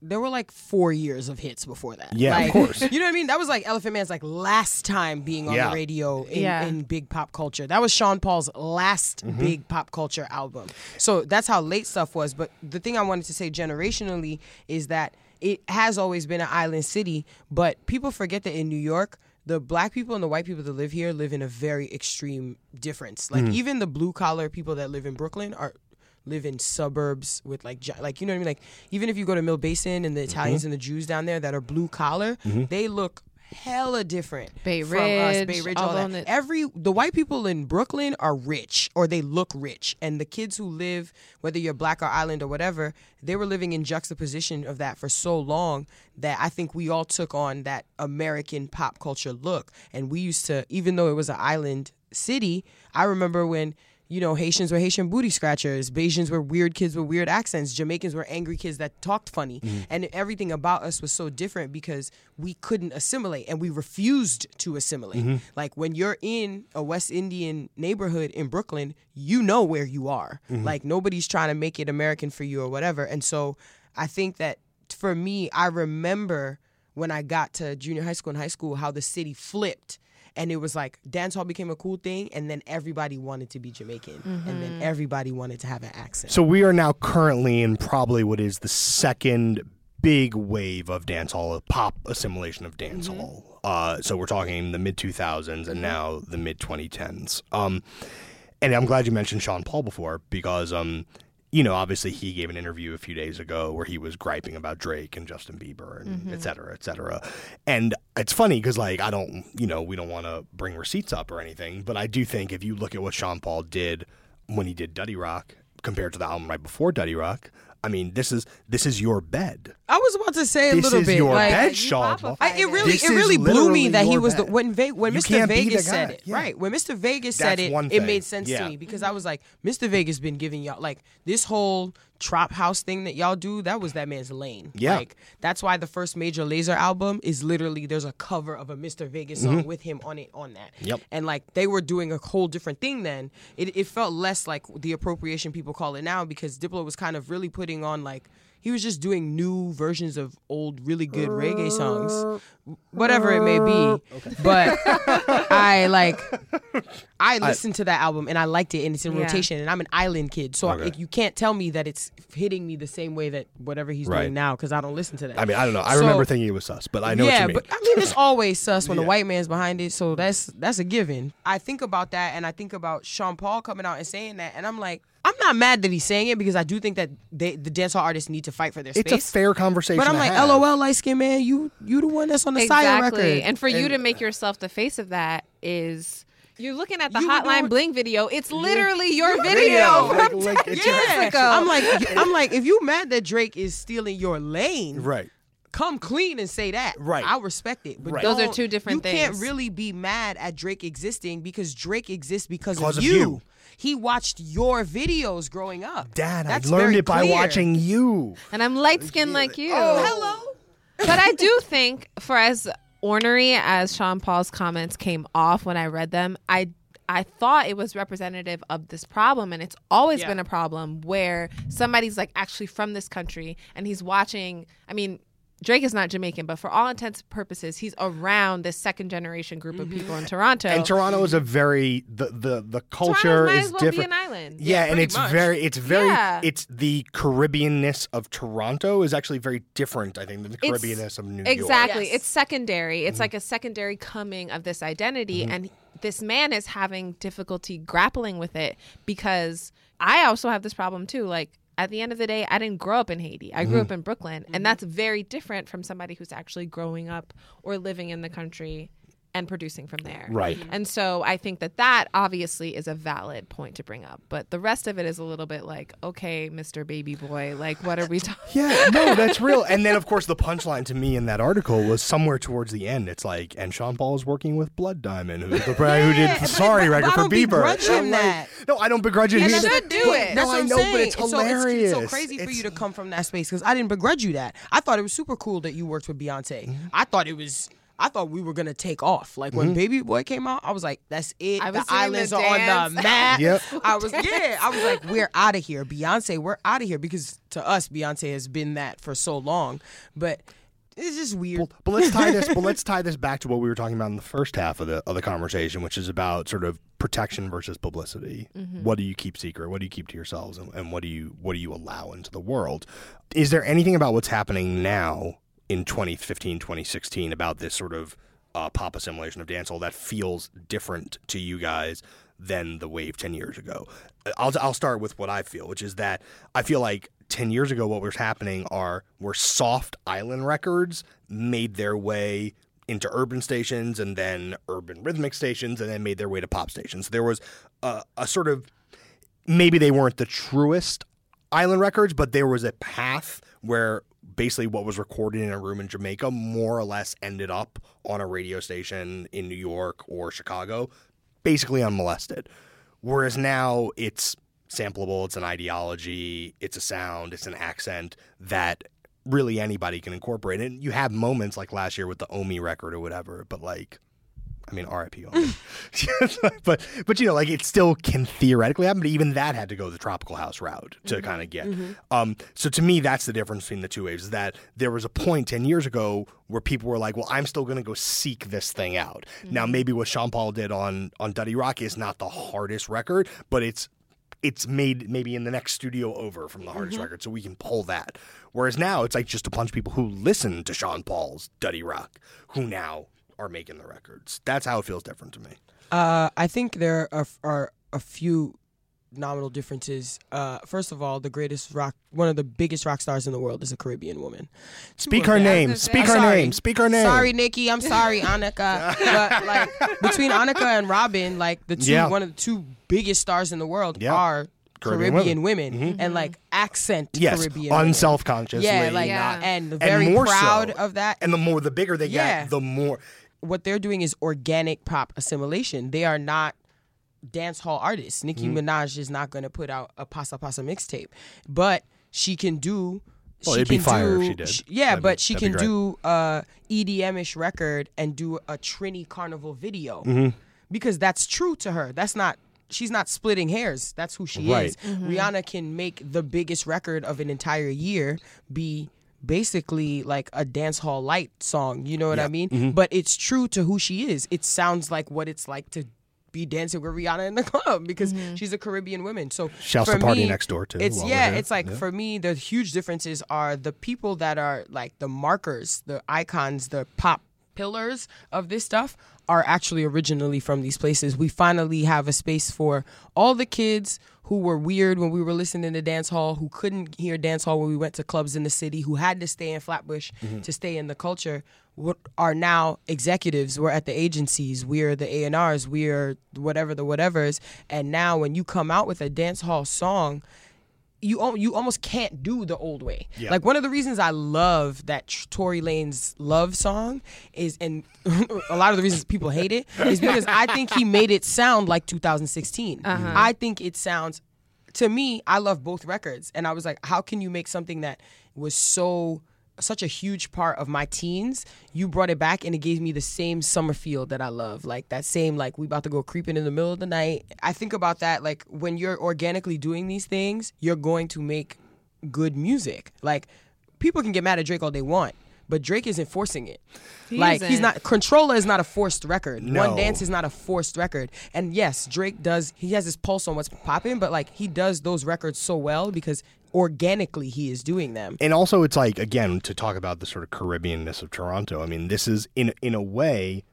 there were like four years of hits before that. Yeah, like, of course. You know what I mean? That was like Elephant Man's like last time being on Yeah. the radio in, Yeah. in big pop culture. That was Sean Paul's last Mm-hmm. big pop culture album. So that's how late stuff was. But the thing I wanted to say generationally is that it has always been an island city, but people forget that in New York, the black people and the white people that live here live in a very extreme difference. Like Mm. even the blue collar people that live in Brooklyn are live in suburbs with like gi- like you know what I mean. Like even if you go to Mill Basin and the Italians Mm-hmm. and the Jews down there that are blue collar, they look hella different Bay from us. Bay Ridge, Ridge, all although that. it- Every the white people in Brooklyn are rich or they look rich, and the kids who live, whether you're black or island or whatever, they were living in juxtaposition of that for so long that I think we all took on that American pop culture look, and we used to, even though it was an island city, I remember when. You know, Haitians were Haitian booty scratchers. Bajans were weird kids with weird accents. Jamaicans were angry kids that talked funny. Mm-hmm. And everything about us was so different because we couldn't assimilate and we refused to assimilate. Mm-hmm. Like when you're in a West Indian neighborhood in Brooklyn, you know where you are. Mm-hmm. Like nobody's trying to make it American for you or whatever. And so I think that for me, I remember when I got to junior high school and high school how the city flipped. And it was like dancehall became a cool thing, and then everybody wanted to be Jamaican, and then everybody wanted to have an accent. So we are now currently in probably what is the second big wave of dancehall, pop assimilation of dancehall. Uh, so we're talking the mid two thousands and now the mid twenty tens. Um, and I'm glad you mentioned Sean Paul before because, um, you know, obviously he gave an interview a few days ago where he was griping about Drake and Justin Bieber and et cetera, et cetera. And it's funny because, like, I don't, you know, we don't want to bring receipts up or anything, but I do think if you look at what Sean Paul did when he did Duddy Rock compared to the album right before Duddy Rock, I mean, this is this is your bed. I was about to say a This little is bit your like, bed, you Sean pop a Paul. I, it really, This it really is blew me literally that he your was the bed. when Ve- when You Mister can't be the Vegas guy. said it, Yeah. right? When Mister Vegas said That's it, one it thing. made sense Yeah. to me because I was like, Mister Vegas been giving y'all like this whole trap house thing that y'all do. That was that man's lane. Yeah. like that's why the first Major Lazer album is literally there's a cover of a Mister Vegas song with him on it on that. Yep. And like they were doing a whole different thing then. It it felt less like the appropriation people call it now because Diplo was kind of really putting on like. He was just doing new versions of old, really good reggae songs, whatever it may be. But I like, I listened to that album and I liked it, and it's in Yeah. rotation. And I'm an island kid, so Okay. I, you can't tell me that it's hitting me the same way that whatever he's Right. doing now because I don't listen to that. I mean, I don't know. I So- remember thinking it was sus, but I know yeah, what you mean. but I mean, it's always sus when the white man's behind it, so that's that's a given. I think about that, and I think about Sean Paul coming out and saying that, and I'm like, I'm not mad that he's saying it because I do think that they, the dancehall artists need to fight for their it's space. a fair conversation. But I'm to like, have. LOL, light skin man, you you the one that's on the side Exactly. record. And for you to make yourself the face of that is you're looking at the You were Hotline doing- Bling video. It's literally your Your video. video. from Like- like, ten it's years yeah, ago. I'm like, I'm like, if you mad that Drake is stealing your lane, Right. come clean and say that. Right. I'll respect it. But Right. Those are don't- two different You can't things. really be mad at Drake existing because Drake exists because, Because of of you. you. He watched your videos growing up. Dad, That's I learned very it by clear. watching you. And I'm light skinned like you. Oh, hello. But I do think, for as ornery as Sean Paul's comments came off when I read them, I I thought it was representative of this problem, and it's always Yeah. been a problem where somebody's like actually from this country and he's watching. I mean, Drake is not Jamaican, but for all intents and purposes, he's around this second generation group of people in Toronto. And Toronto is a very the the the culture Toronto might is as well different. be an island. Yeah, and pretty it's much. very it's very Yeah. it's the Caribbeanness of Toronto is actually very different, I think, than the It's- Caribbeanness of New York. Exactly. Yes. It's secondary. Mm-hmm. It's like a secondary coming of this identity. And this man is having difficulty grappling with it because I also have this problem too. Like, at the end of the day, I didn't grow up in Haiti. I grew Mm-hmm. up in Brooklyn. And that's very different from somebody who's actually growing up or living in the country and producing from there. Right. And so I think that that obviously is a valid point to bring up. But the rest of it is a little bit like, okay, Mister Baby Boy, like, what are we talking Yeah, no, that's real. And then, of course, the punchline to me in that article was somewhere towards the end. It's like, and Sean Paul is working with Blood Diamond, who's the guy who did Yeah, the Sorry but- but record I for don't Bieber. begrudge And him I'm like, that. no, I don't begrudge him And either. he should do But it. That's No, what I I'm know, saying. but it's So hilarious. it's so crazy for It's- you to come from that space because I didn't begrudge you that. I thought it was super cool that you worked with Beyonce. Mm-hmm. I thought it was. I thought we were gonna take off. Like when Baby Boy came out, I was like, "That's it. I The was doing islands the are on dance. the map." Yep. I was, yeah. I was like, "We're out of here, Beyonce. We're out of here." Because to us, Beyonce has been that for so long, but it's just weird. Well, but let's tie this. But let's tie this back to what we were talking about in the first half of the of the conversation, which is about sort of protection versus publicity. Mm-hmm. What do you keep secret? What do you keep to yourselves? And, and what do you what do you allow into the world? Is there anything about what's happening now in twenty fifteen, twenty sixteen about this sort of uh, pop assimilation of dancehall that feels different to you guys than the wave ten years ago? I'll I'll start with what I feel, which is that I feel like ten years ago what was happening are were soft island records made their way into urban stations and then urban rhythmic stations and then made their way to pop stations. There was a, a sort of, maybe they weren't the truest island records, but there was a path where basically what was recorded in a room in Jamaica more or less ended up on a radio station in New York or Chicago, basically unmolested. Whereas now it's sampleable, it's an ideology, it's a sound, it's an accent that really anybody can incorporate. And you have moments like last year with the Omi record or whatever, but like, I mean, R I P Omi. but, but you know, like it still can theoretically happen, but even that had to go the tropical house route to mm-hmm. kind of get. Mm-hmm. Um, so to me, that's the difference between the two waves, is that there was a point ten years ago where people were like, well, I'm still going to go seek this thing out. Mm-hmm. Now, maybe what Sean Paul did on, on Duddy Rock is not the hardest record, but it's it's made maybe in the next studio over from the hardest mm-hmm. record, so we can pull that. Whereas now it's like just a bunch of people who listen to Sean Paul's Duddy Rock who now are making the records. That's how it feels different to me. Uh, I think there are, are a few nominal differences. Uh, first of all, the greatest rock, one of the biggest rock stars in the world is a Caribbean woman. Speak her name. Speak her sorry. name. Speak her name. Sorry, Nikki. I'm sorry, Annika. But like between Annika and Robin, like the two, Yeah. one of the two biggest stars in the world Yeah. are Caribbean Caribbean, women. women, Mm-hmm. and like accent Yes, Caribbean women. unselfconsciously. Yeah, like Yeah. and And very more proud so. of that. And the more, the bigger they Yeah. get, the more. What they're doing is organic pop assimilation. They are not dance hall artists. Nicki Mm-hmm. Minaj is not going to put out a Pasa Pasa mixtape, but she can do. Well, she it'd be can fire do, if she did. sh- yeah, That'd be- but she that'd be can great. do a E D M-ish record and do a Trini Carnival video Mm-hmm. because that's true to her. That's not. She's not splitting hairs. That's who she Right. is. Rihanna can make the biggest record of an entire year be basically like a dance hall light song. You know what I mean? Mm-hmm. But it's true to who she is. It sounds like what it's like to be dancing with Rihanna in the club because she's a Caribbean woman. So Shouts for to Party me, Next Door, too, It's while we're yeah, here. it's like Yeah. for me the huge differences are the people that are like the markers, the icons, the pop pillars of this stuff are actually originally from these places. We finally have a space for all the kids who were weird when we were listening to dance hall, who couldn't hear dance hall when we went to clubs in the city, who had to stay in Flatbush Mm-hmm. to stay in the culture, what are now executives. We're at the agencies. We're the A and Rs. We're whatever the whatevers. And now when you come out with a dance hall song, you al- you almost can't do the old way. Yeah. Like one of the reasons I love that Tr- Tory Lanez Love song is, and a lot of the reasons people hate it is because I think he made it sound like two thousand sixteen. Uh-huh. I think it sounds, to me, I love both records, and I was like, how can you make something that was so such a huge part of my teens? You brought it back and it gave me the same summer feel that I love, like that same like we about to go creeping in the middle of the night. I think about that, like when you're organically doing these things, you're going to make good music. Like people can get mad at Drake all they want, but Drake isn't forcing it. He like he's isn't. not. Controller is not a forced record. No. One Dance is not a forced record. And yes, Drake does. He has his pulse on what's popping, but like he does those records so well because organically he is doing them. And also, it's like, again, to talk about the sort of Caribbeanness of Toronto. I mean, this is in in a way,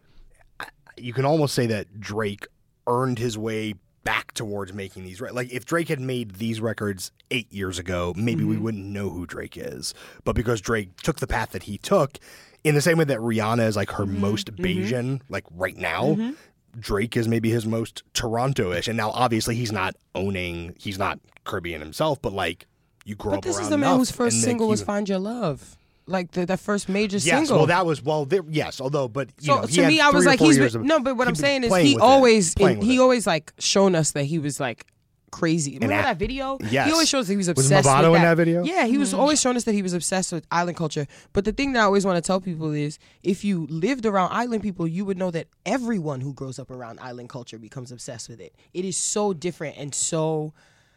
you can almost say that Drake earned his way back towards making these. Re- like if Drake had made these records eight years ago, maybe we wouldn't know who Drake is. But because Drake took the path that he took, in the same way that Rihanna is like her most Bayesian, like right now. Drake is maybe his most Toronto-ish, and now obviously he's not owning, he's not Caribbean himself, but like you grow But up this around is the man enough whose first and, like, single was you- "Find Your Love," like the that first major Yes, single. well, that was well, there, yes. Although, but you So know, he to had me, I was three or like, four he's years been, of- no. But what he'd I'm been saying is, playing he with it, always playing with he it. always like shown us that he was like crazy. Remember And that video? yes. He always shows that he was Was obsessed Movado with in that video? Yeah, he was always showing us that he was obsessed with island culture. But the thing that I always want to tell people is if you lived around island people, you would know that everyone who grows up around island culture becomes obsessed with it. It is so different and so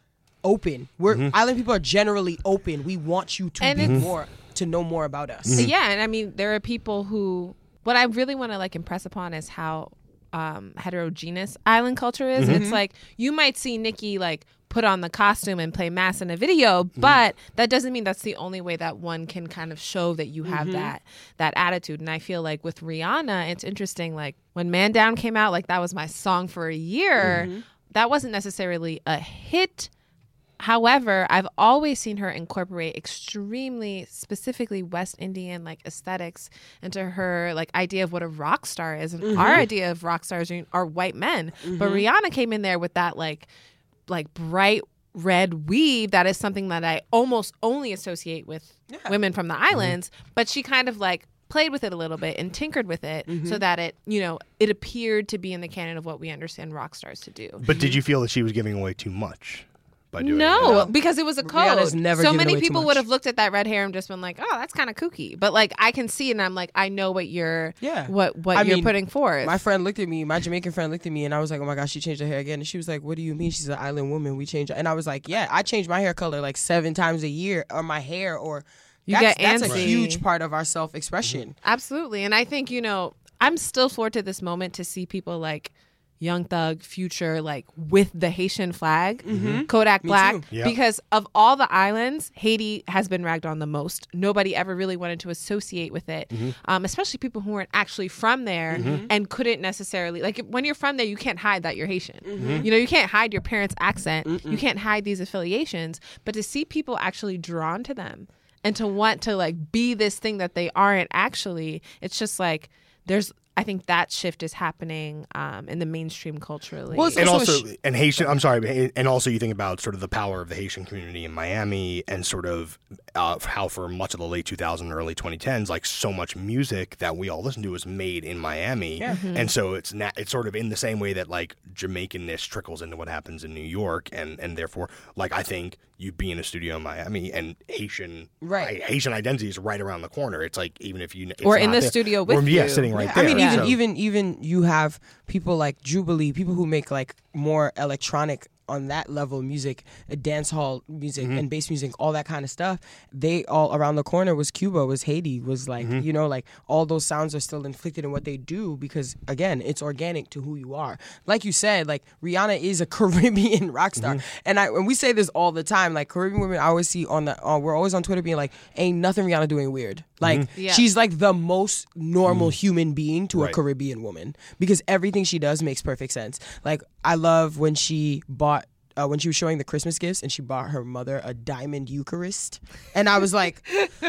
open. We're Mm-hmm. island people are generally open. We want you to And be it's- more to know more about us. Mm-hmm. Yeah, and I mean, there are people who. What I really want to like impress upon is how um, heterogeneous island culture is. Mm-hmm. It's like you might see Nikki like put on the costume and play mass in a video, but that doesn't mean that's the only way that one can kind of show that you have that that attitude. And I feel like with Rihanna, it's interesting. Like when Man Down came out, like that was my song for a year. That wasn't necessarily a hit. However, I've always seen her incorporate extremely specifically West Indian like aesthetics into her like idea of what a rock star is. And our idea of rock stars are, are white men. But Rihanna came in there with that like like bright red weave that is something that I almost only associate with women from the islands. But she kind of like played with it a little bit and tinkered with it so that it, you know, it appeared to be in the canon of what we understand rock stars to do. But did you feel that she was giving away too much by doing No, that? because it was a code. Rihanna's never so given many away too people much. would have looked at that red hair and just been like, "Oh, that's kind of kooky." But like, I can see, it and I'm like, I know what you're, Yeah. what what I you're mean, putting forth. My friend looked at me, my Jamaican friend looked at me, and I was like, oh my gosh, she changed her hair again. And she was like, what do you mean? She's an island woman. We change. And I was like, yeah, I change my hair color like seven times a year, or my hair, or You that's, get that's a antsy. huge part of our self-expression. Absolutely, and I think you know, I'm still forward to this moment to see people like Young Thug, Future, like with the Haitian flag, Kodak Me Black, too. Yeah. because of all the islands, Haiti has been ragged on the most. Nobody ever really wanted to associate with it, um, especially people who weren't actually from there and couldn't necessarily like when you're from there, you can't hide that you're Haitian. You know, you can't hide your parents' accent. You can't hide these affiliations. But to see people actually drawn to them and to want to like be this thing that they aren't actually, it's just like there's. I think that shift is happening um, in the mainstream culturally. Well, it's And also also, a sh- and Haitian, I'm sorry, and also you think about sort of the power of the Haitian community in Miami and sort of uh, how for much of the late two thousands, early twenty tens, like so much music that we all listen to is made in Miami. Yeah. And so it's na- it's sort of in the same way that like Jamaicanness trickles into what happens in New York. And, and therefore, like I think you'd be in a studio in Miami and Haitian Right. Haitian identity is right around the corner. It's like even if you it's Or in not the there- studio or, with yeah, you. sitting right Yeah, there. I mean, even So- even even you have people like Jubilee, people who make like more electronic on that level of music, uh, dance hall music and bass music, all that kind of stuff. They all around the corner was Cuba, was Haiti, was like you know, like all those sounds are still inflicted in what they do because again, it's organic to who you are. Like you said, like Rihanna is a Caribbean rock star, and I and we say this all the time. Like Caribbean women, I always see on the uh, we're always on Twitter being like, ain't nothing Rihanna doing weird. Like Yeah. she's like the most normal human being to a Right. Caribbean woman because everything she does makes perfect sense. Like I love when she bought uh, when she was showing the Christmas gifts and she bought her mother a diamond Eucharist, and I was like,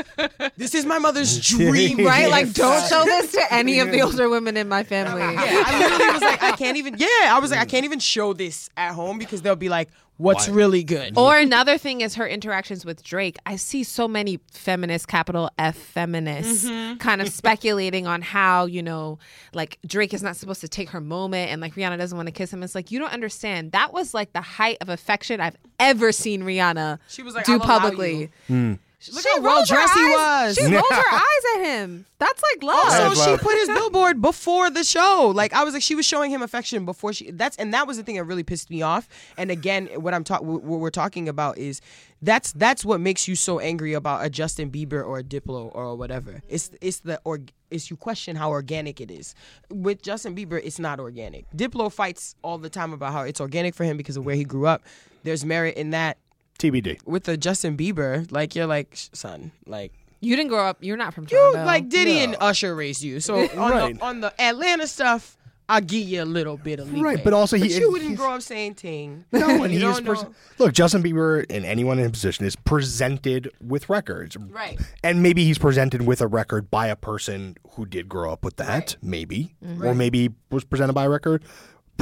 "This is my mother's dream, right? Like, gift." don't show this to any of the older women in my family. Yeah, I literally was like, I can't even. Yeah, I was like, I can't even show this at home because they'll be like, "What's Why? really good?" Or another thing is her interactions with Drake. I see so many feminists, capital F feminists, kind of speculating on how, you know, like Drake is not supposed to take her moment and like Rihanna doesn't want to kiss him. It's like, you don't understand. That was like the height of affection I've ever seen Rihanna She was like, do "I'll allow publicly. you." Look She how well rolled her dressed he eyes- was. She rolled her eyes at him. That's like love. So That's she love. put his billboard before the show. Like I was like, she was showing him affection before she. That's and that was the thing that really pissed me off. And again, what I'm talking, what we're talking about is that's that's what makes you so angry about a Justin Bieber or a Diplo or whatever. It's it's the or it's you question how organic it is. With Justin Bieber, it's not organic. Diplo fights all the time about how it's organic for him because of where he grew up. There's merit in that. T B D. With the Justin Bieber, like you're like son, like. You didn't grow up. You're not from You Toronto. like Diddy No. and Usher raised you, so on, Right. the, on the Atlanta stuff, I'll give you a little bit of leeway. Right, but also he- you wouldn't he's- grow up saying ting. No, and You he is don't pres- know. look. Justin Bieber and anyone in a position is presented with records, Right. And maybe he's presented with a record by a person who did grow up with that, maybe, or maybe was presented by a record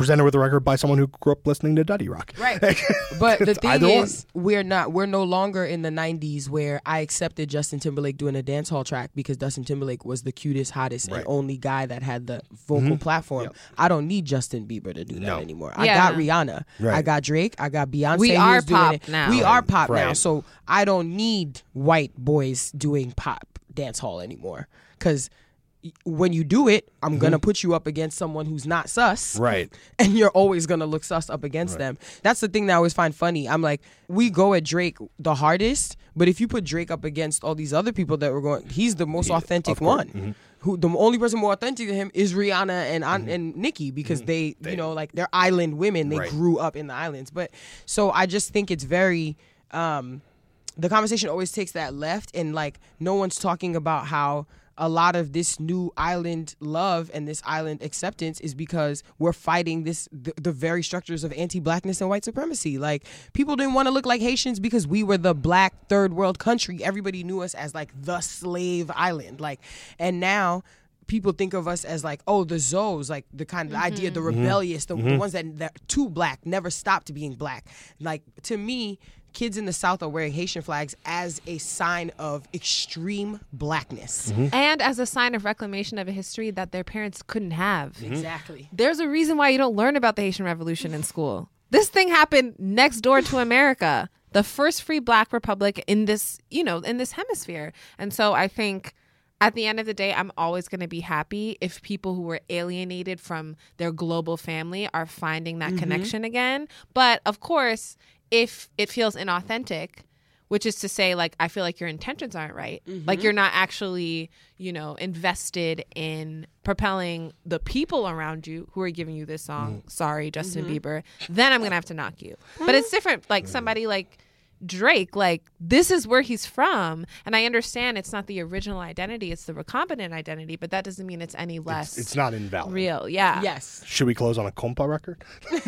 presented with a record by someone who grew up listening to Duddy Rock. Right. But the thing Either is, we're not we're no longer in the nineties where I accepted Justin Timberlake doing a dance hall track because Justin Timberlake was the cutest, hottest, Right. and only guy that had the vocal Mm-hmm. platform. Yep. I don't need Justin Bieber to do that No. anymore. I Yeah. got Rihanna. Right. I got Drake. I got Beyonce. We who's are doing pop it. now. We Right. are pop now. Right. So I don't need white boys doing pop dance hall anymore. Because when you do it, I'm going to put you up against someone who's not sus. Right. And you're always going to look sus up against them. That's the thing that I always find funny. I'm like, we go at Drake the hardest, but if you put Drake up against all these other people that were going, he's the most authentic one. Who the only person more authentic to him is Rihanna and mm-hmm. and Nicki because mm-hmm. they, they, you know, like they're island women. They right. grew up in the islands. But so I just think it's very, um, the conversation always takes that left, and like no one's talking about how a lot of this new island love and this island acceptance is because we're fighting this the, the very structures of anti-blackness and white supremacy. Like, people didn't want to look like Haitians because we were the black third world country. Everybody knew us as like the slave island. Like, and now people think of us as like, oh, the Zoes, like the kind of mm-hmm. idea, the rebellious, the, mm-hmm. the ones that, that too black, never stopped being black. Like, to me, kids in the South are wearing Haitian flags as a sign of extreme blackness. Mm-hmm. And as a sign of reclamation of a history that their parents couldn't have. Mm-hmm. Exactly. There's a reason why you don't learn about the Haitian Revolution in school. This thing happened next door to America, the first free black republic in this, you know, in this hemisphere. And so I think at the end of the day, I'm always going to be happy if people who were alienated from their global family are finding that mm-hmm. connection again. But of course, if it feels inauthentic, which is to say, like, I feel like your intentions aren't right. Mm-hmm. Like, you're not actually, you know, invested in propelling the people around you who are giving you this song, mm-hmm. sorry, Justin mm-hmm. Bieber, then I'm going to have to knock you. Mm-hmm. But it's different. Like, somebody like Drake, like, this is where he's from. And I understand it's not the original identity, it's the recombinant identity, but that doesn't mean it's any less It's, it's not invalid. real. Yeah. Yes. Should we close on a compa record?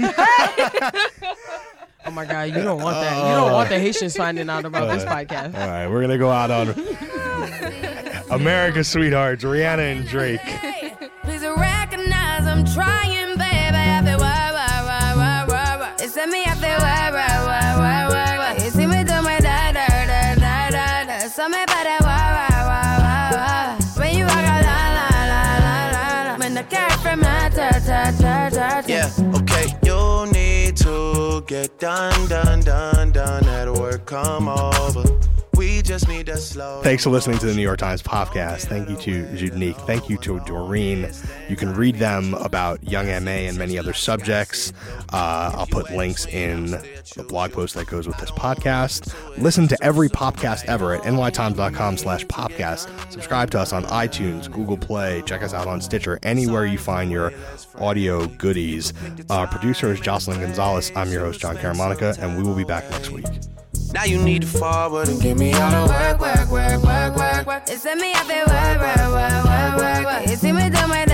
Oh my God, you don't want that. You don't want the Haitians finding out about uh, this podcast. All right, we're going to go out on America's Sweethearts, Rihanna and Drake. Please recognize I'm trying, baby. I feel wah, wah, wah, wah, wah, wah. It's me, I feel wah, wah, wah, wah, wah, wah. You see me do my da, da, da, da, da, da. So me by that wah, wah, wah, wah, wah. When you walk out, la, la, la, la, la. When the cat from my ta, ta, ta, ta, ta. Yeah, okay, you need to get done, done, done, done at work, come over. We just need to slow. Thanks for listening to the New York Times podcast. Thank you to Judnique. Thank you to Doreen. You can read them about Young M A and many other subjects. Uh, I'll put links in the blog post that goes with this podcast. Listen to every podcast ever at nytimes.com slash podcast. Subscribe to us on iTunes, Google Play. Check us out on Stitcher, anywhere you find your audio goodies. Our producer is Jocelyn Gonzalez. I'm your host, John Caramonica, and we will be back next week. Now you need to forward and give me all the work, work, work, work, work, work. It's me, I feel wah, wah, wah, wah, wah, wah. You see me do my